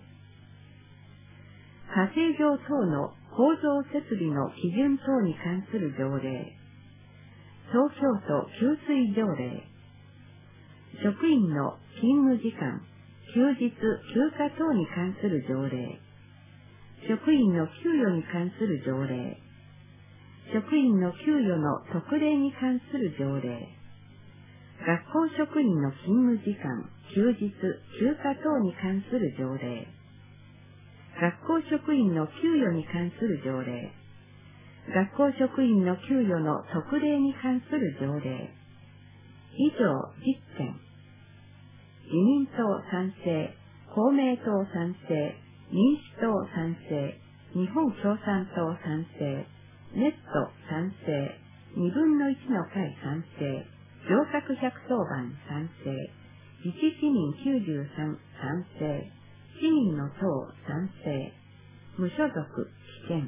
家庭業等の構造設備の基準等に関する条例、東京都給水条例、職員の勤務時間、休日、休暇等に関する条例、職員の給与に関する条例、職員の給与の特例に関する条例、学校職員の勤務時間、休日、休暇等に関する条例、学校職員の給与に関する条例、学校職員の給与の特例に関する条例、以上10点。自民党賛成、公明党賛成、民主党賛成、日本共産党賛成、ネット賛成、2分の1の会賛成、上閣百当番賛成、自治市民93賛成、市民の党賛成、無所属棄権。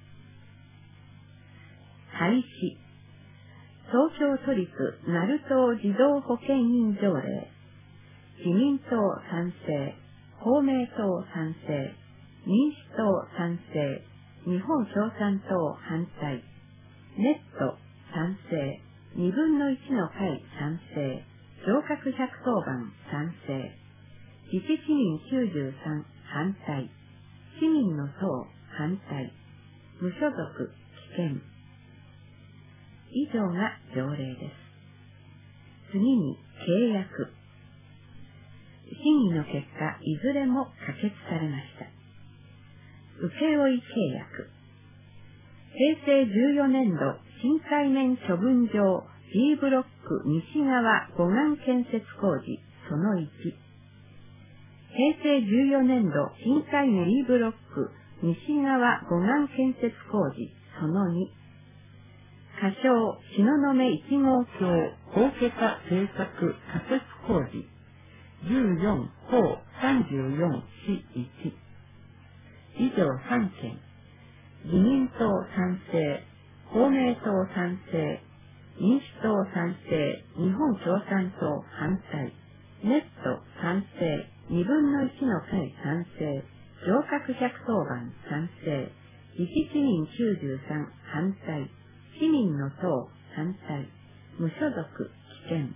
廃止。東京都立鳴門児童保健院条例。自民党賛成、公明党賛成、民主党賛成、日本共産党反対、ネット賛成、2分の1の会賛成、上閣百当番賛成、自治市民93反対、市民の党反対、無所属棄権。以上が条例です。次に契約。審議の結果、いずれも可決されました。請負契約。平成14年度新海面処分場 G ブロック西側護岸建設工事その1。平成14年度新海面 B ブロック西側護岸建設工事その2。仮称東雲1号橋高桁製作仮設工事14項34市1。以上3件。自民党賛成、公明党賛成、民主党賛成、日本共産党反対、ネット賛成、2分の1の会賛成、上閣百当番賛成、自治市民93反対、市民の党反対、無所属棄権。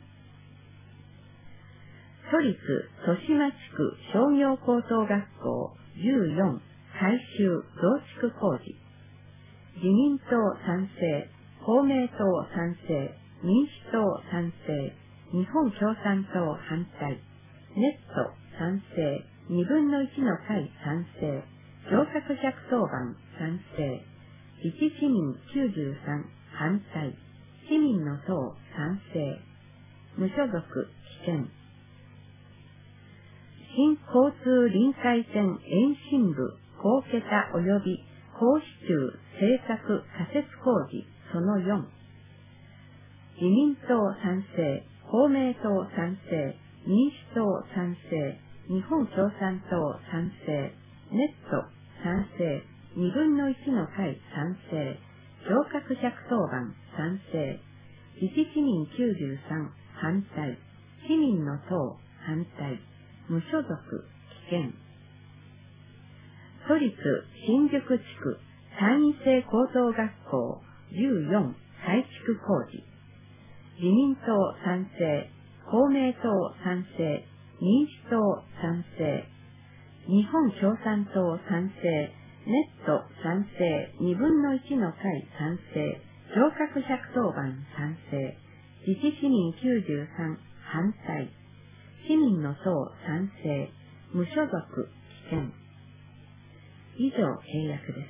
都立豊島地区商業高等学校14改修増築工事。自民党賛成、公明党賛成、民主党賛成、日本共産党反対、ネット賛成、2分の1の会賛成、上閣百当番賛成、自治市民93反対、市民の党賛成、無所属棄権。新交通臨海線延伸部高桁及び高支柱製作仮設工事その4。自民党賛成、公明党賛成、民主党賛成、日本共産党賛成、ネット賛成、2分の1の会賛成、上閣百当番賛成、自治市民93反対、市民の党反対、無所属棄権。都立新宿地区単位制高等学校14改築工事。自民党賛成、公明党賛成、民主党賛成、日本共産党賛成、ネット賛成、2分の1の会賛成、上閣百当番賛成、自治市民93反対、市民の党賛成、無所属棄権。以上契約です。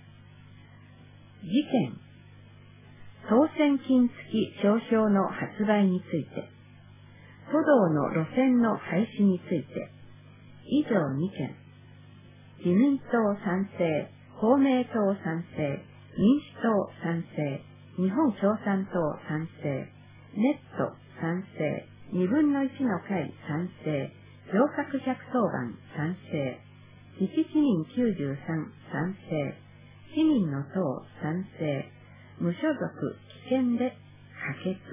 事件。当選金付き証書の発売について、都道の路線の廃止について、以上2件。自民党賛成、公明党賛成、民主党賛成、日本共産党賛成、ネット賛成、2分の1の会賛成、上閣百当番賛成、自治市民93賛成、市民の党賛成、 無所属棄権で可決。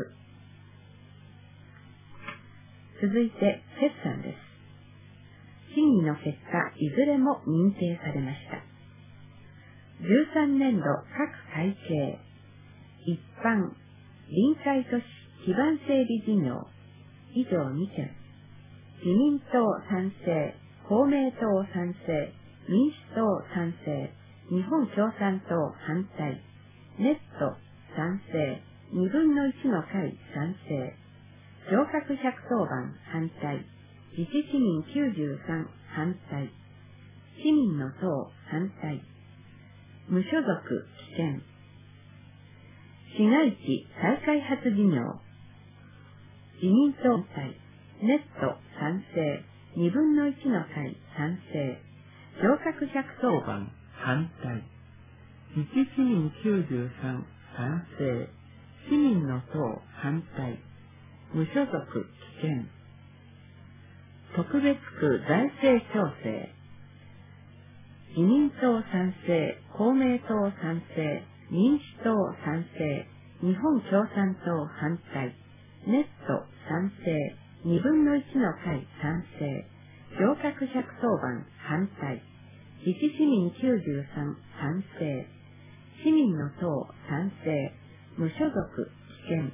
続いて決算です。審議の結果、いずれも認定されました。13年度各会計、一般、臨海都市基盤整備事業、以上2件。自民党賛成、公明党賛成、民主党賛成、日本共産党反対、ネット賛成、2分の1の会賛成、上閣110番反対、自治市民93反対、市民の党反対、無所属棄権。市街地再開発事業、自民党反対、ネット賛成、2分の1の会賛成、上閣110番反対、自治市民93賛成、市民の党反対、無所属棄権。特別区財政調整、自民党賛成、公明党賛成、民主党賛成、日本共産党反対、ネット賛成、2分の1の会賛成、上閣110番反対、自治市民93賛成、市民の党賛成、無所属棄権。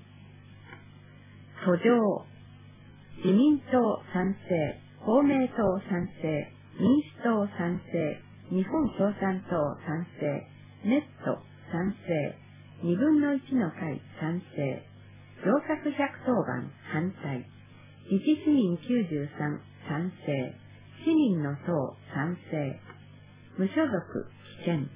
途上、自民党賛成、公明党賛成、民主党賛成、日本共産党賛成、ネット賛成、2分の1の会賛成、上閣110番反対、自治市民93賛成、市民の党賛成、無所属棄権。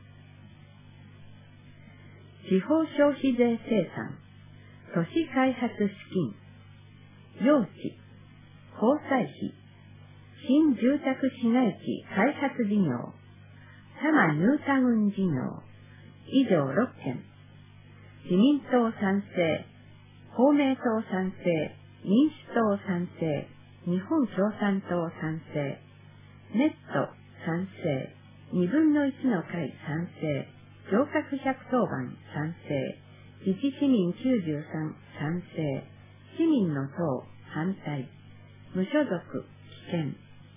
地方消費税生産、都市開発資金、用地、交際費、新住宅市街地開発事業、多摩ニュータウン事業、以上6件。自民党賛成、公明党賛成、民主党賛成、日本共産党賛成、ネット賛成、2分の1の会賛成、上閣110番賛成、自治市民93賛成、市民の党反対、無所属棄権。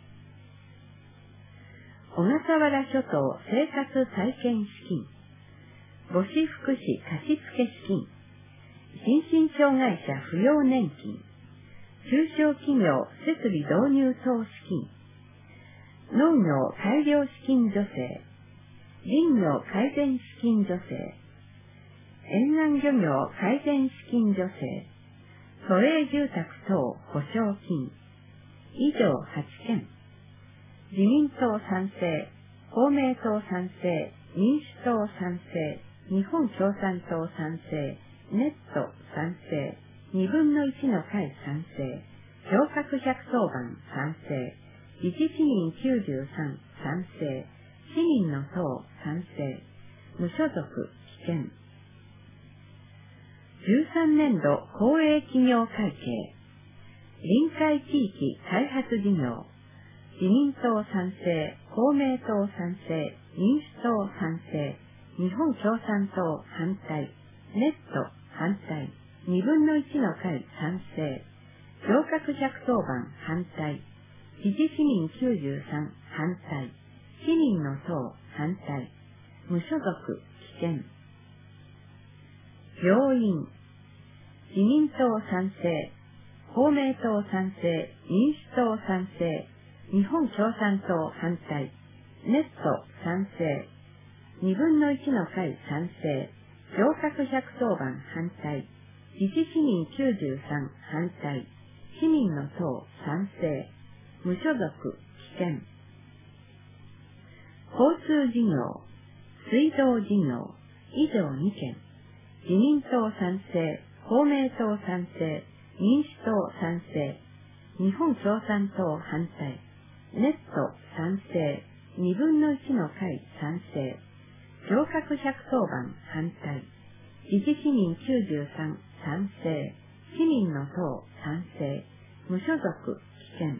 小笠原諸島生活再建資金、母子福祉貸付資金、心身障害者扶養年金、中小企業設備導入等資金、農業改良資金助成、林業改善資金助成、沿岸漁業改善資金助成、都営住宅等保証金、以上8件。自民党賛成、公明党賛成、民主党賛成、日本共産党賛成、ネット賛成、2分の1の会賛成、上閣110番賛成、自治市民93賛成、市民の党賛成、無所属棄権。13年度公営企業会計、臨海地域開発事業、自民党賛成、公明党賛成、民主党賛成、日本共産党反対、ネット反対、2分の1の会賛成、上閣110番反対、自治市民93反対、市民の党反対、無所属棄権。病院、自民党賛成、公明党賛成、民主党賛成、日本共産党反対、ネット賛成、2分の1の会賛成、上閣110番反対、自治市民93反対、市民の党賛成、無所属棄権。交通事業、水道事業、以上2件。自民党賛成、公明党賛成、民主党賛成、日本共産党反対、ネット賛成、2分の1の会賛成、上閣110番反対、自治市民93賛成、市民の党賛成、無所属棄権。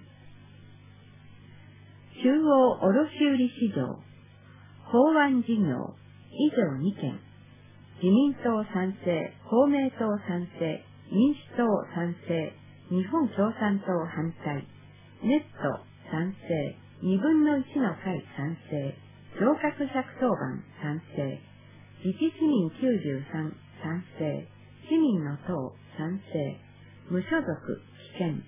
中央卸売市場、港湾事業、以上2件。 自民党賛成、公明党賛成、民主党賛成、日本共産党反対、ネット賛成、2分の1の会賛成、上閣110番賛成、自治市民93賛成、市民の党賛成、無所属棄権。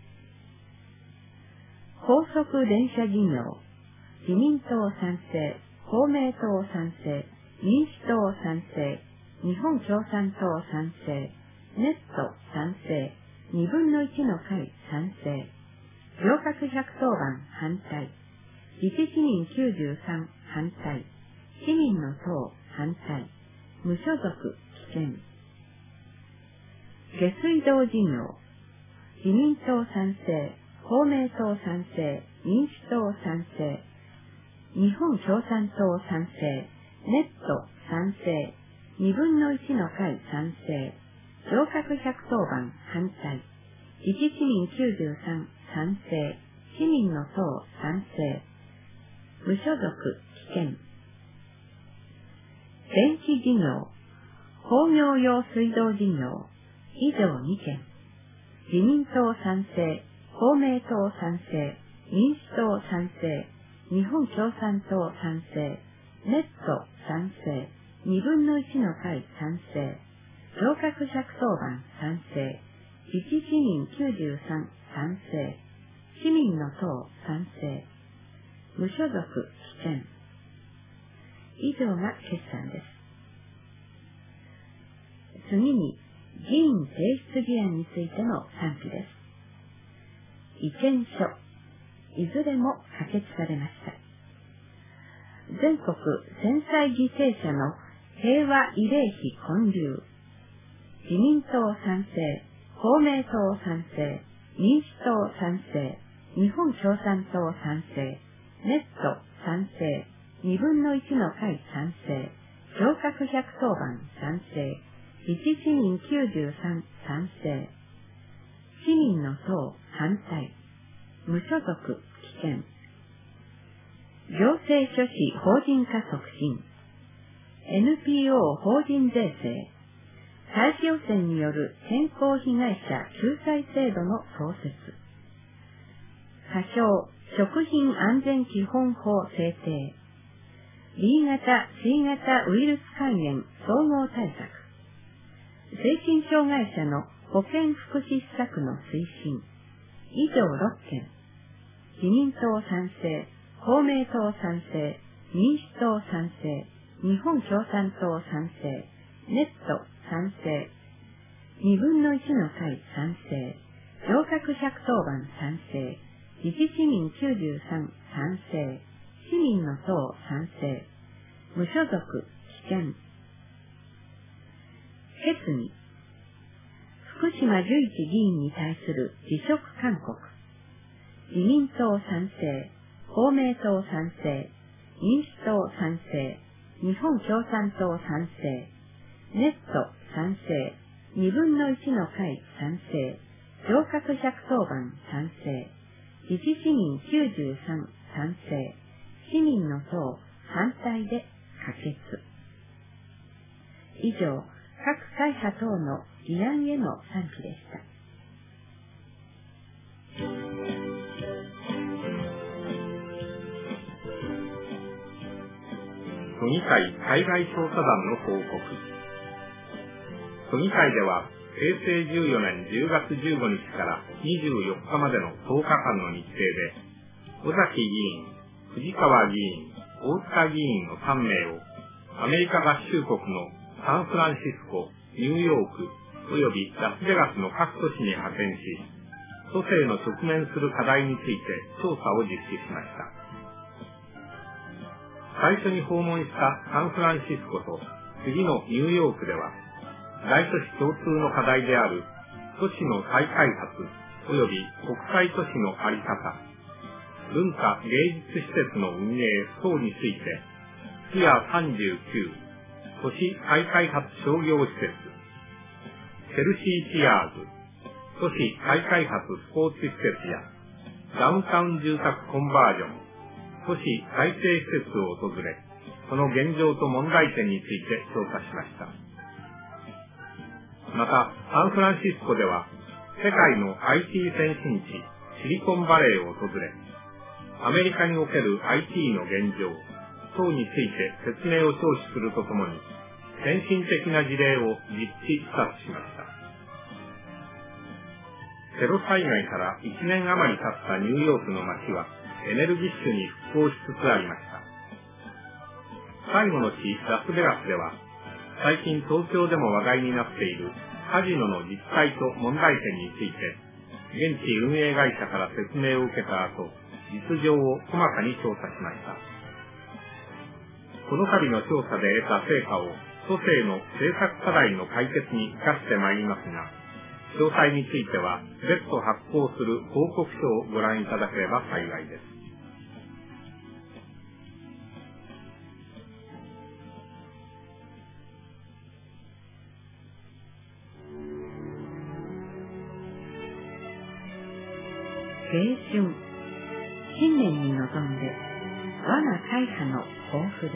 高速電車事業、自民党賛成、公明党賛成、民主党賛成、日本共産党賛成、ネット賛成、2分の1の会賛成、上閣110番反対、自治市民93反対、市民の党反対、無所属棄権。下水道事業、自民党賛成、公明党賛成、民主党賛成、日本共産党賛成、ネット賛成、2分の1の会賛成、上閣110番反対、自治市民93賛成、市民の党賛成、無所属棄権。電気事業、工業用水道事業、以上2件。自民党賛成、公明党賛成、民主党賛成、日本共産党賛成、ネット賛成、2分の1の会賛成、上閣110番賛成、自治市民93賛成、市民の党賛成、無所属棄権。以上が決算です。次に、議員提出議案についての賛否です。意見書、いずれも可決されました。全国戦災犠牲者の平和慰霊碑建立。自民党賛成、公明党賛成、民主党賛成、日本共産党賛成、ネット賛成、2分の1の会賛成、上閣110番賛成、自治市民93賛成、市民の党反対、無所属棄権。行政書士法人化促進、NPO 法人税制、大気汚染による健康被害者救済制度の創設、仮称食品安全基本法制定、B 型 C 型ウイルス肝炎総合対策、精神障害者の保健福祉施策の推進、以上6件。自民党賛成、公明党賛成、民主党賛成、日本共産党賛成、ネット賛成、2分の1の会賛成、上閣110番賛成、自治市民93賛成、市民の党賛成、無所属棄権。決議、福島11議員に対する辞職勧告。自民党賛成、公明党賛成、民主党賛成、日本共産党賛成、ネット賛成、2分の1の会賛成、上閣110番賛成、自治市民93賛成、市民の党反対で可決。以上、各会派等の議案への賛否でした。 都議会海外調査団の報告。都議会では、平成14年10月15日から24日までの10日間の日程で、尾崎議員、藤川議員、大塚議員の3名を、アメリカ合衆国のサンフランシスコ、ニューヨーク、およびラスベガスの各都市に派遣し、都政の直面する課題について調査を実施しました。最初に訪問したサンフランシスコと次のニューヨークでは、大都市共通の課題である都市の再開発および国際都市のあり方、文化芸術施設の運営等について、ティア39、都市再開発商業施設、チェルシーティアーズ、都市再開発スポーツ施設や、ダウンタウン住宅コンバージョン、都市再生施設を訪れ、その現状と問題点について調査しました。 また、サンフランシスコでは、世界の IT 先進地、シリコンバレーを訪れ、アメリカにおける IT の現状等について説明を聴取するとともに、先進的な事例を実地視察しました。テロ災害から1年余り経ったニューヨークの街はエネルギッシュに復興しつつありました。最後の地ラスベガスでは、最近東京でも話題になっているカジノの実態と問題点について、現地運営会社から説明を受けた後、実情を細かに調査しました。この度の調査で得た成果を都政の政策課題の解決に生かしてまいりますが、詳細については別途発行する報告書をご覧いただければ幸いです。 青春、新年に臨んで我が会派の抱負です。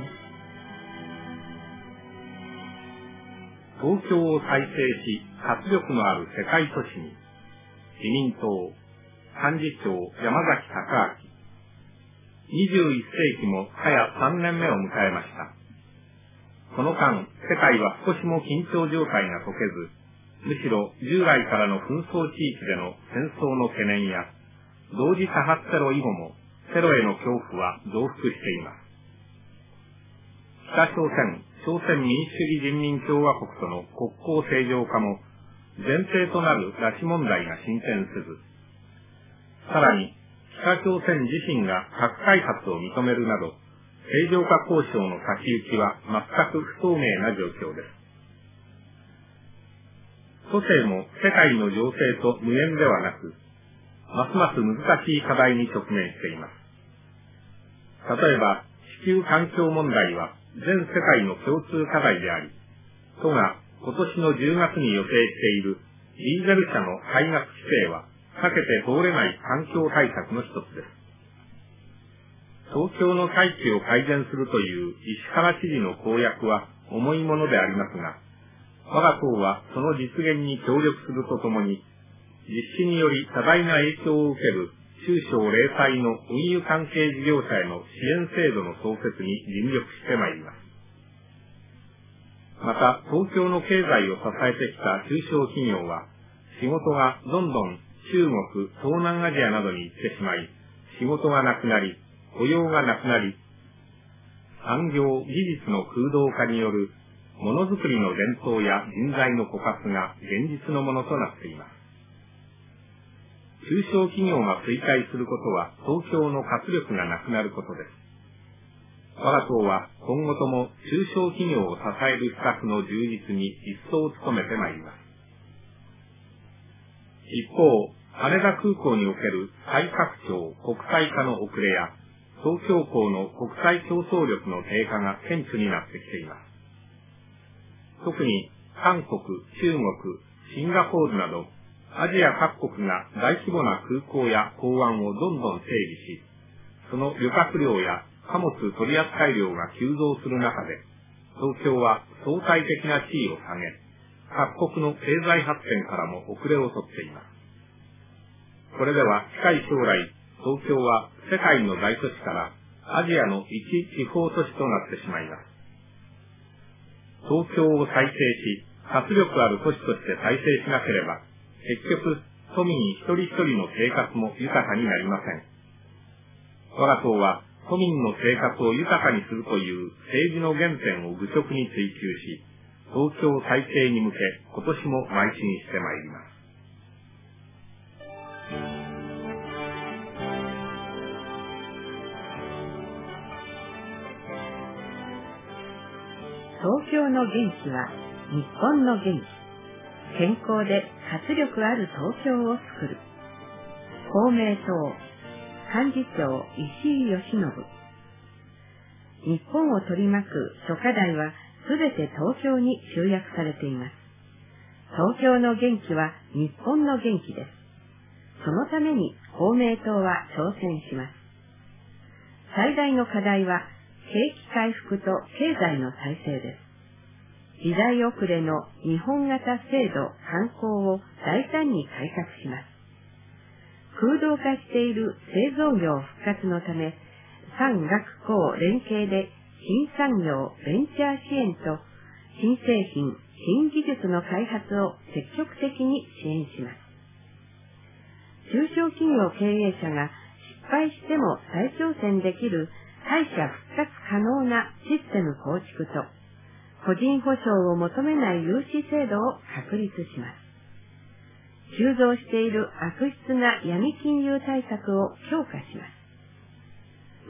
東京を再生し、活力のある世界都市に、自民党幹事長山崎孝明、21世紀も早3年目を迎えました。この間、世界は少しも緊張状態が解けず、むしろ従来からの紛争地域での戦争の懸念や、同時多発テロ以後もテロへの恐怖は増幅しています。北朝鮮民主主義人民共和国との国交正常化も前提となる拉致問題が進展せず、さらに北朝鮮自身が核開発を認めるなど、正常化交渉の先行きは全く不透明な状況です。都政も世界の情勢と無縁ではなく、ますます難しい課題に直面しています。例えば、地球環境問題は全世界の共通課題であり、都が今年の10月に予定しているディーゼル車の排ガス規制は避けて通れない環境対策の一つです。東京の大気を改善するという石原知事の公約は重いものでありますが、我が党はその実現に協力するとともに、実施により多大な影響を受ける中小零細の運輸関係事業者への支援制度の創設に尽力してまいります。また、東京の経済を支えてきた中小企業は、仕事がどんどん中国、東南アジアなどに行ってしまい、仕事がなくなり、雇用がなくなり、産業、技術の空洞化によるものづくりの伝統や人材の枯渇が現実のものとなっています。中小企業が衰退することは東京の活力がなくなることです。我が党は今後とも中小企業を支える施策の充実に一層努めてまいります。一方、羽田空港における再拡張・国際化の遅れや、東京港の国際競争力の低下が顕著になってきています。特に韓国、中国、シンガポールなど、アジア各国が大規模な空港や港湾をどんどん整備し、その旅客量や貨物取扱量が急増する中で、東京は相対的な地位を下げ、各国の経済発展からも遅れをとっています。これでは近い将来、東京は世界の大都市からアジアの一地方都市となってしまいます。東京を再生し、活力ある都市として再生しなければ、結局、都民一人一人の生活も豊かになりません。我が党は、都民の生活を豊かにするという政治の原点を愚直に追求し、東京再生に向け、今年も邁進してまいります。 東京の元気は日本の元気。健康で活力ある東京を作る。公明党幹事長石井義信。日本を取り巻く諸課題はすべて東京に集約されています。東京の元気は日本の元気です。そのために公明党は挑戦します。最大の課題は景気回復と経済の再生です。 時代遅れの日本型制度慣行を大胆に改革します。空洞化している製造業復活のため、産学工連携で新産業ベンチャー支援と新製品、新技術の開発を積極的に支援します。中小企業経営者が失敗しても再挑戦できる敗者復活可能なシステム構築と、個人保証を求めない融資制度を確立します。急増している悪質な闇金融対策を強化します。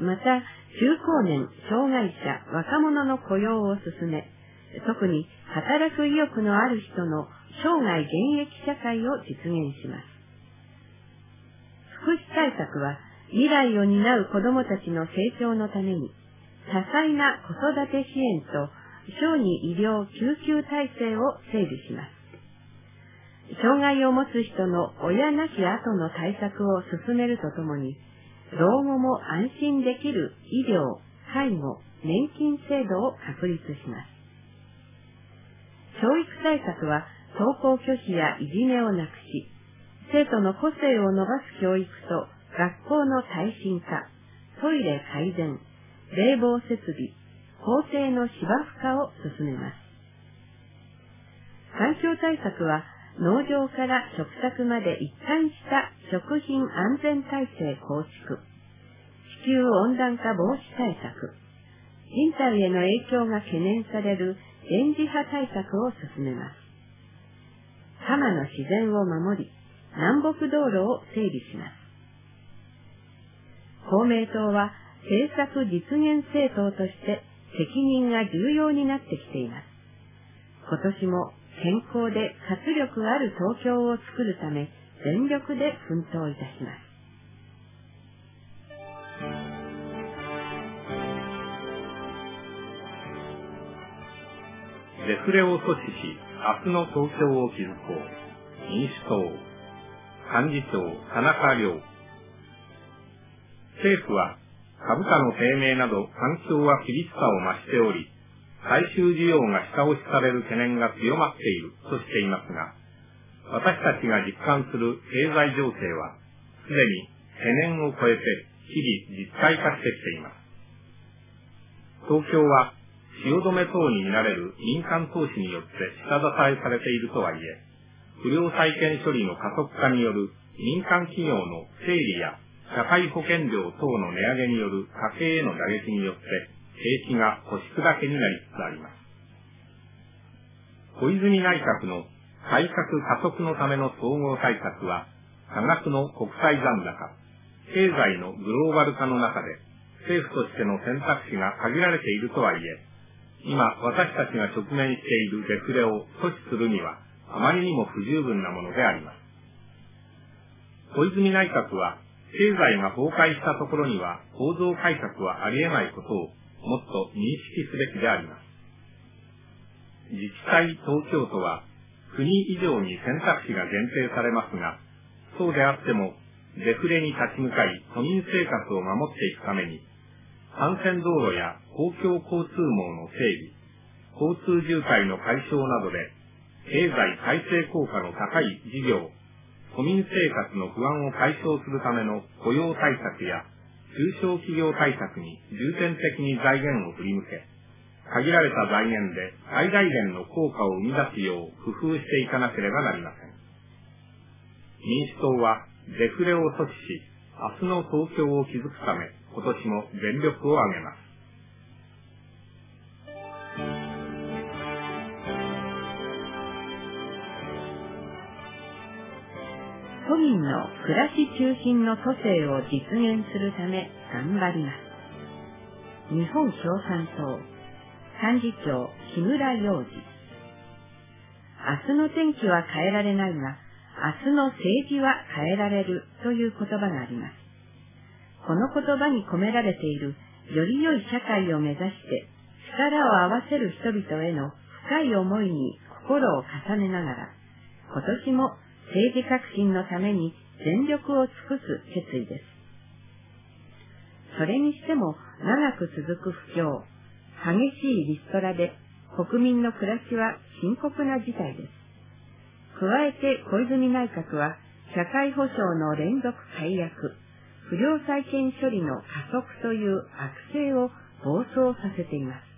また、中高年、障害者、若者の雇用を進め、特に働く意欲のある人の生涯現役社会を実現します。福祉対策は、未来を担う子どもたちの成長のために、多彩な子育て支援と小児医療救急体制を整備します。障害を持つ人の親なき後の対策を進めるとともに、老後も安心できる医療、介護、年金制度を確立します。教育対策は登校拒否やいじめをなくし、生徒の個性を伸ばす教育と学校の耐震化、トイレ改善、冷房設備、校庭の芝生化を進めます。環境対策は農場から食卓まで一貫した食品安全体制構築、地球温暖化防止対策、人体への影響が懸念される電磁波対策を進めます。多摩の自然を守り、南北道路を整備します。公明党は政策実現政党として責任が重要になってきています。今年も健康で活力ある東京を作るため全力で奮闘いたします。 デフレを阻止し、明日の東京を築こう。民主党幹事長田中良。政府は株価の低迷など環境は厳しさを増しており、大衆需要が下押しされる懸念が強まっているとしていますが、私たちが実感する経済情勢は、すでに懸念を超えて日々実体化してきています。東京は汐留等に見られる民間投資によって下支えされているとはいえ、不良債権処理の加速化による民間企業の整理や社会保険料等の値上げによる家計への打撃によって景気が腰砕けになりつつあります。小泉内閣の改革加速のための総合対策は、多額の国債残高、経済のグローバル化の中で政府としての選択肢が限られているとはいえ、今私たちが直面しているデフレを阻止するにはあまりにも不十分なものであります。小泉内閣は経済が崩壊したところには構造改革はありえないことをもっと認識すべきであります。自治体東京都は国以上に選択肢が限定されますが、そうであってもデフレに立ち向かい都民生活を守っていくために、幹線道路や公共交通網の整備、交通渋滞の解消などで経済再生効果の高い事業、都民生活の不安を解消するための雇用対策や中小企業対策に重点的に財源を振り向け、限られた財源で最大限の効果を生み出すよう工夫していかなければなりません。民主党はデフレを阻止し、明日の東京を築くため、今年も全力を挙げます。 都民の暮らし中心の都政を実現するため頑張ります。日本共産党幹事長木村洋二。明日の天気は変えられないが、明日の政治は変えられるという言葉があります。この言葉に込められているより良い社会を目指して力を合わせる人々への深い思いに心を重ねながら、今年も政治革新のために全力を尽くす決意です。それにしても長く続く不況、激しいリストラで国民の暮らしは深刻な事態です。加えて小泉内閣は、社会保障の連続改悪、不良債権処理の加速という悪性を暴走させています。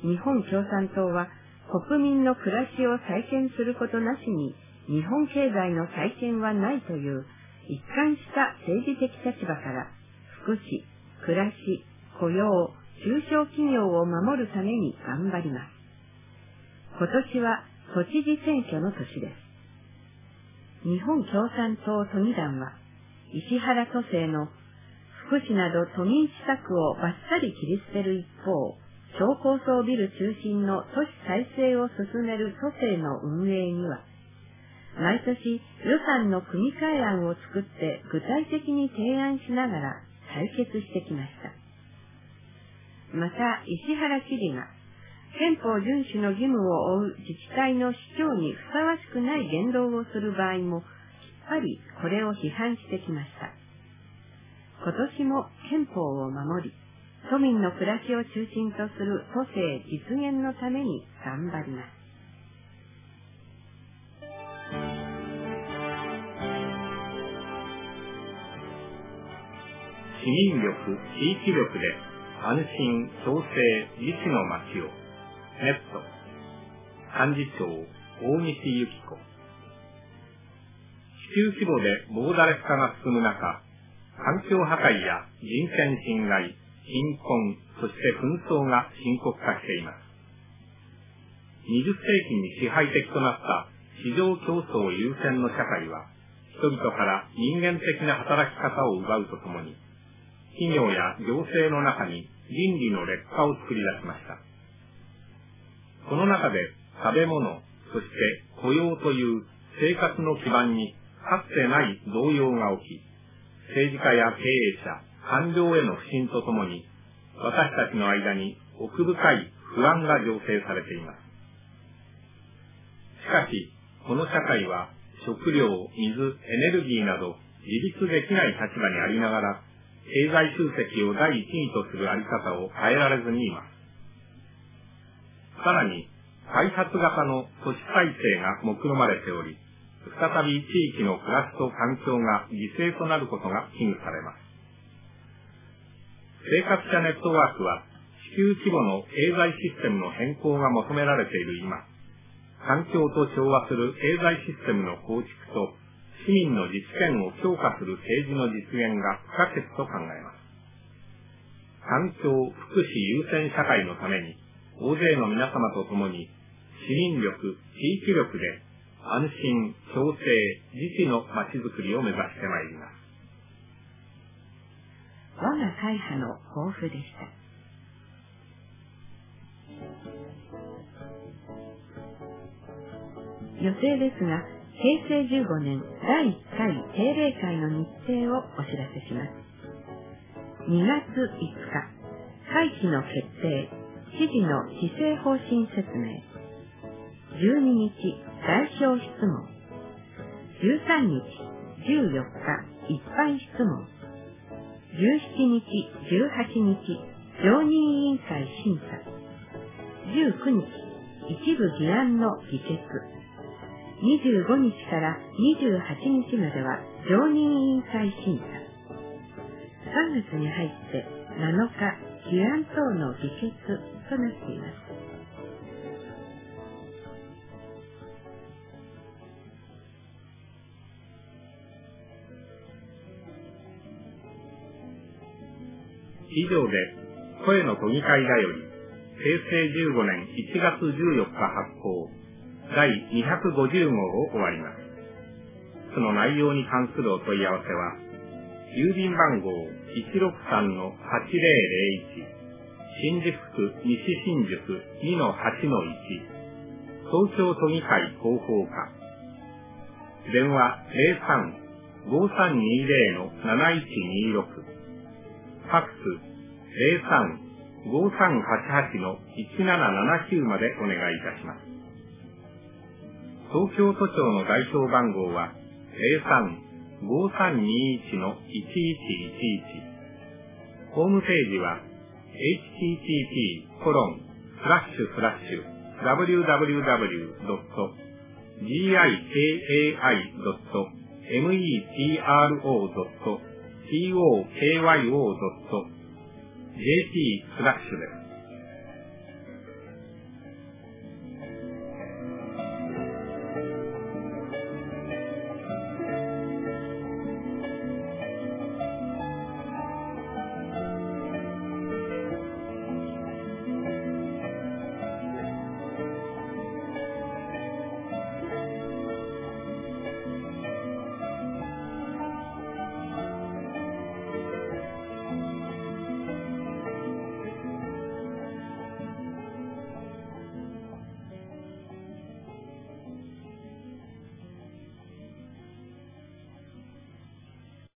日本共産党は、国民の暮らしを再建することなしに、日本経済の再建はないという一貫した政治的立場から、福祉、暮らし、雇用、中小企業を守るために頑張ります。今年は都知事選挙の年です。日本共産党都議団は、石原都政の福祉など都民施策をバッサリ切り捨てる一方、超高層ビル中心の都市再生を進める都政の運営には、毎年予算の組み替え案を作って具体的に提案しながら対決してきました。また、石原知事が、憲法遵守の義務を負う自治体の市長にふさわしくない言動をする場合も、きっぱりこれを批判してきました。今年も憲法を守り、都民の暮らしを中心とする都政実現のために頑張ります。 市民力、地域力で安心、共生、自治の街を。ネット。幹事長、大西由紀子。地球規模でボーダレス化が進む中、環境破壊や人権侵害、貧困、そして紛争が深刻化しています。20世紀に支配的となった市場競争優先の社会は、人々から人間的な働き方を奪うとともに、企業や行政の中に倫理の劣化を作り出しました。この中で食べ物、そして雇用という生活の基盤にかつてない動揺が起き、政治家や経営者、官僚への不信とともに、私たちの間に奥深い不安が醸成されています。しかし、この社会は食料、水、エネルギーなど自立できない立場にありながら、経済集積を第一義とするあり方を変えられずにいます。さらに、開発型の都市再生が目論まれており、再び地域の暮らしと環境が犠牲となることが危惧されます。生活者ネットワークは、地球規模の経済システムの変更が求められている今、環境と調和する経済システムの構築と、市民の自治権を強化する政治の実現が不可欠と考えます。環境、福祉優先社会のために、大勢の皆様と共に、市民力、地域力で、安心、共生、自治の街づくりを目指してまいります。 我が会派の抱負でした。予定ですが、平成15年第1回定例会の日程をお知らせします。2月5日、会期の決定、知事の施政方針説明。12日、代表質問。13日、14日、一般質問。17日、18日、常任委員会審査。19日、一部議案の議決。25日から28日までは常任委員会審査。3月に入って7日、議案等の議決となっています。 以上で、声の都議会だより、平成15年1月14日発行、第250号を終わります。その内容に関するお問い合わせは、郵便番号 163-8001、新宿区西新宿 2-8-1、東京都議会広報課。電話 03-5320-7126、ファックス 03-5388-1779 までお願いいたします。東京都庁の代表番号は 03-5321-1111。ホームページは http:// www.gikai.metro.jp/. です。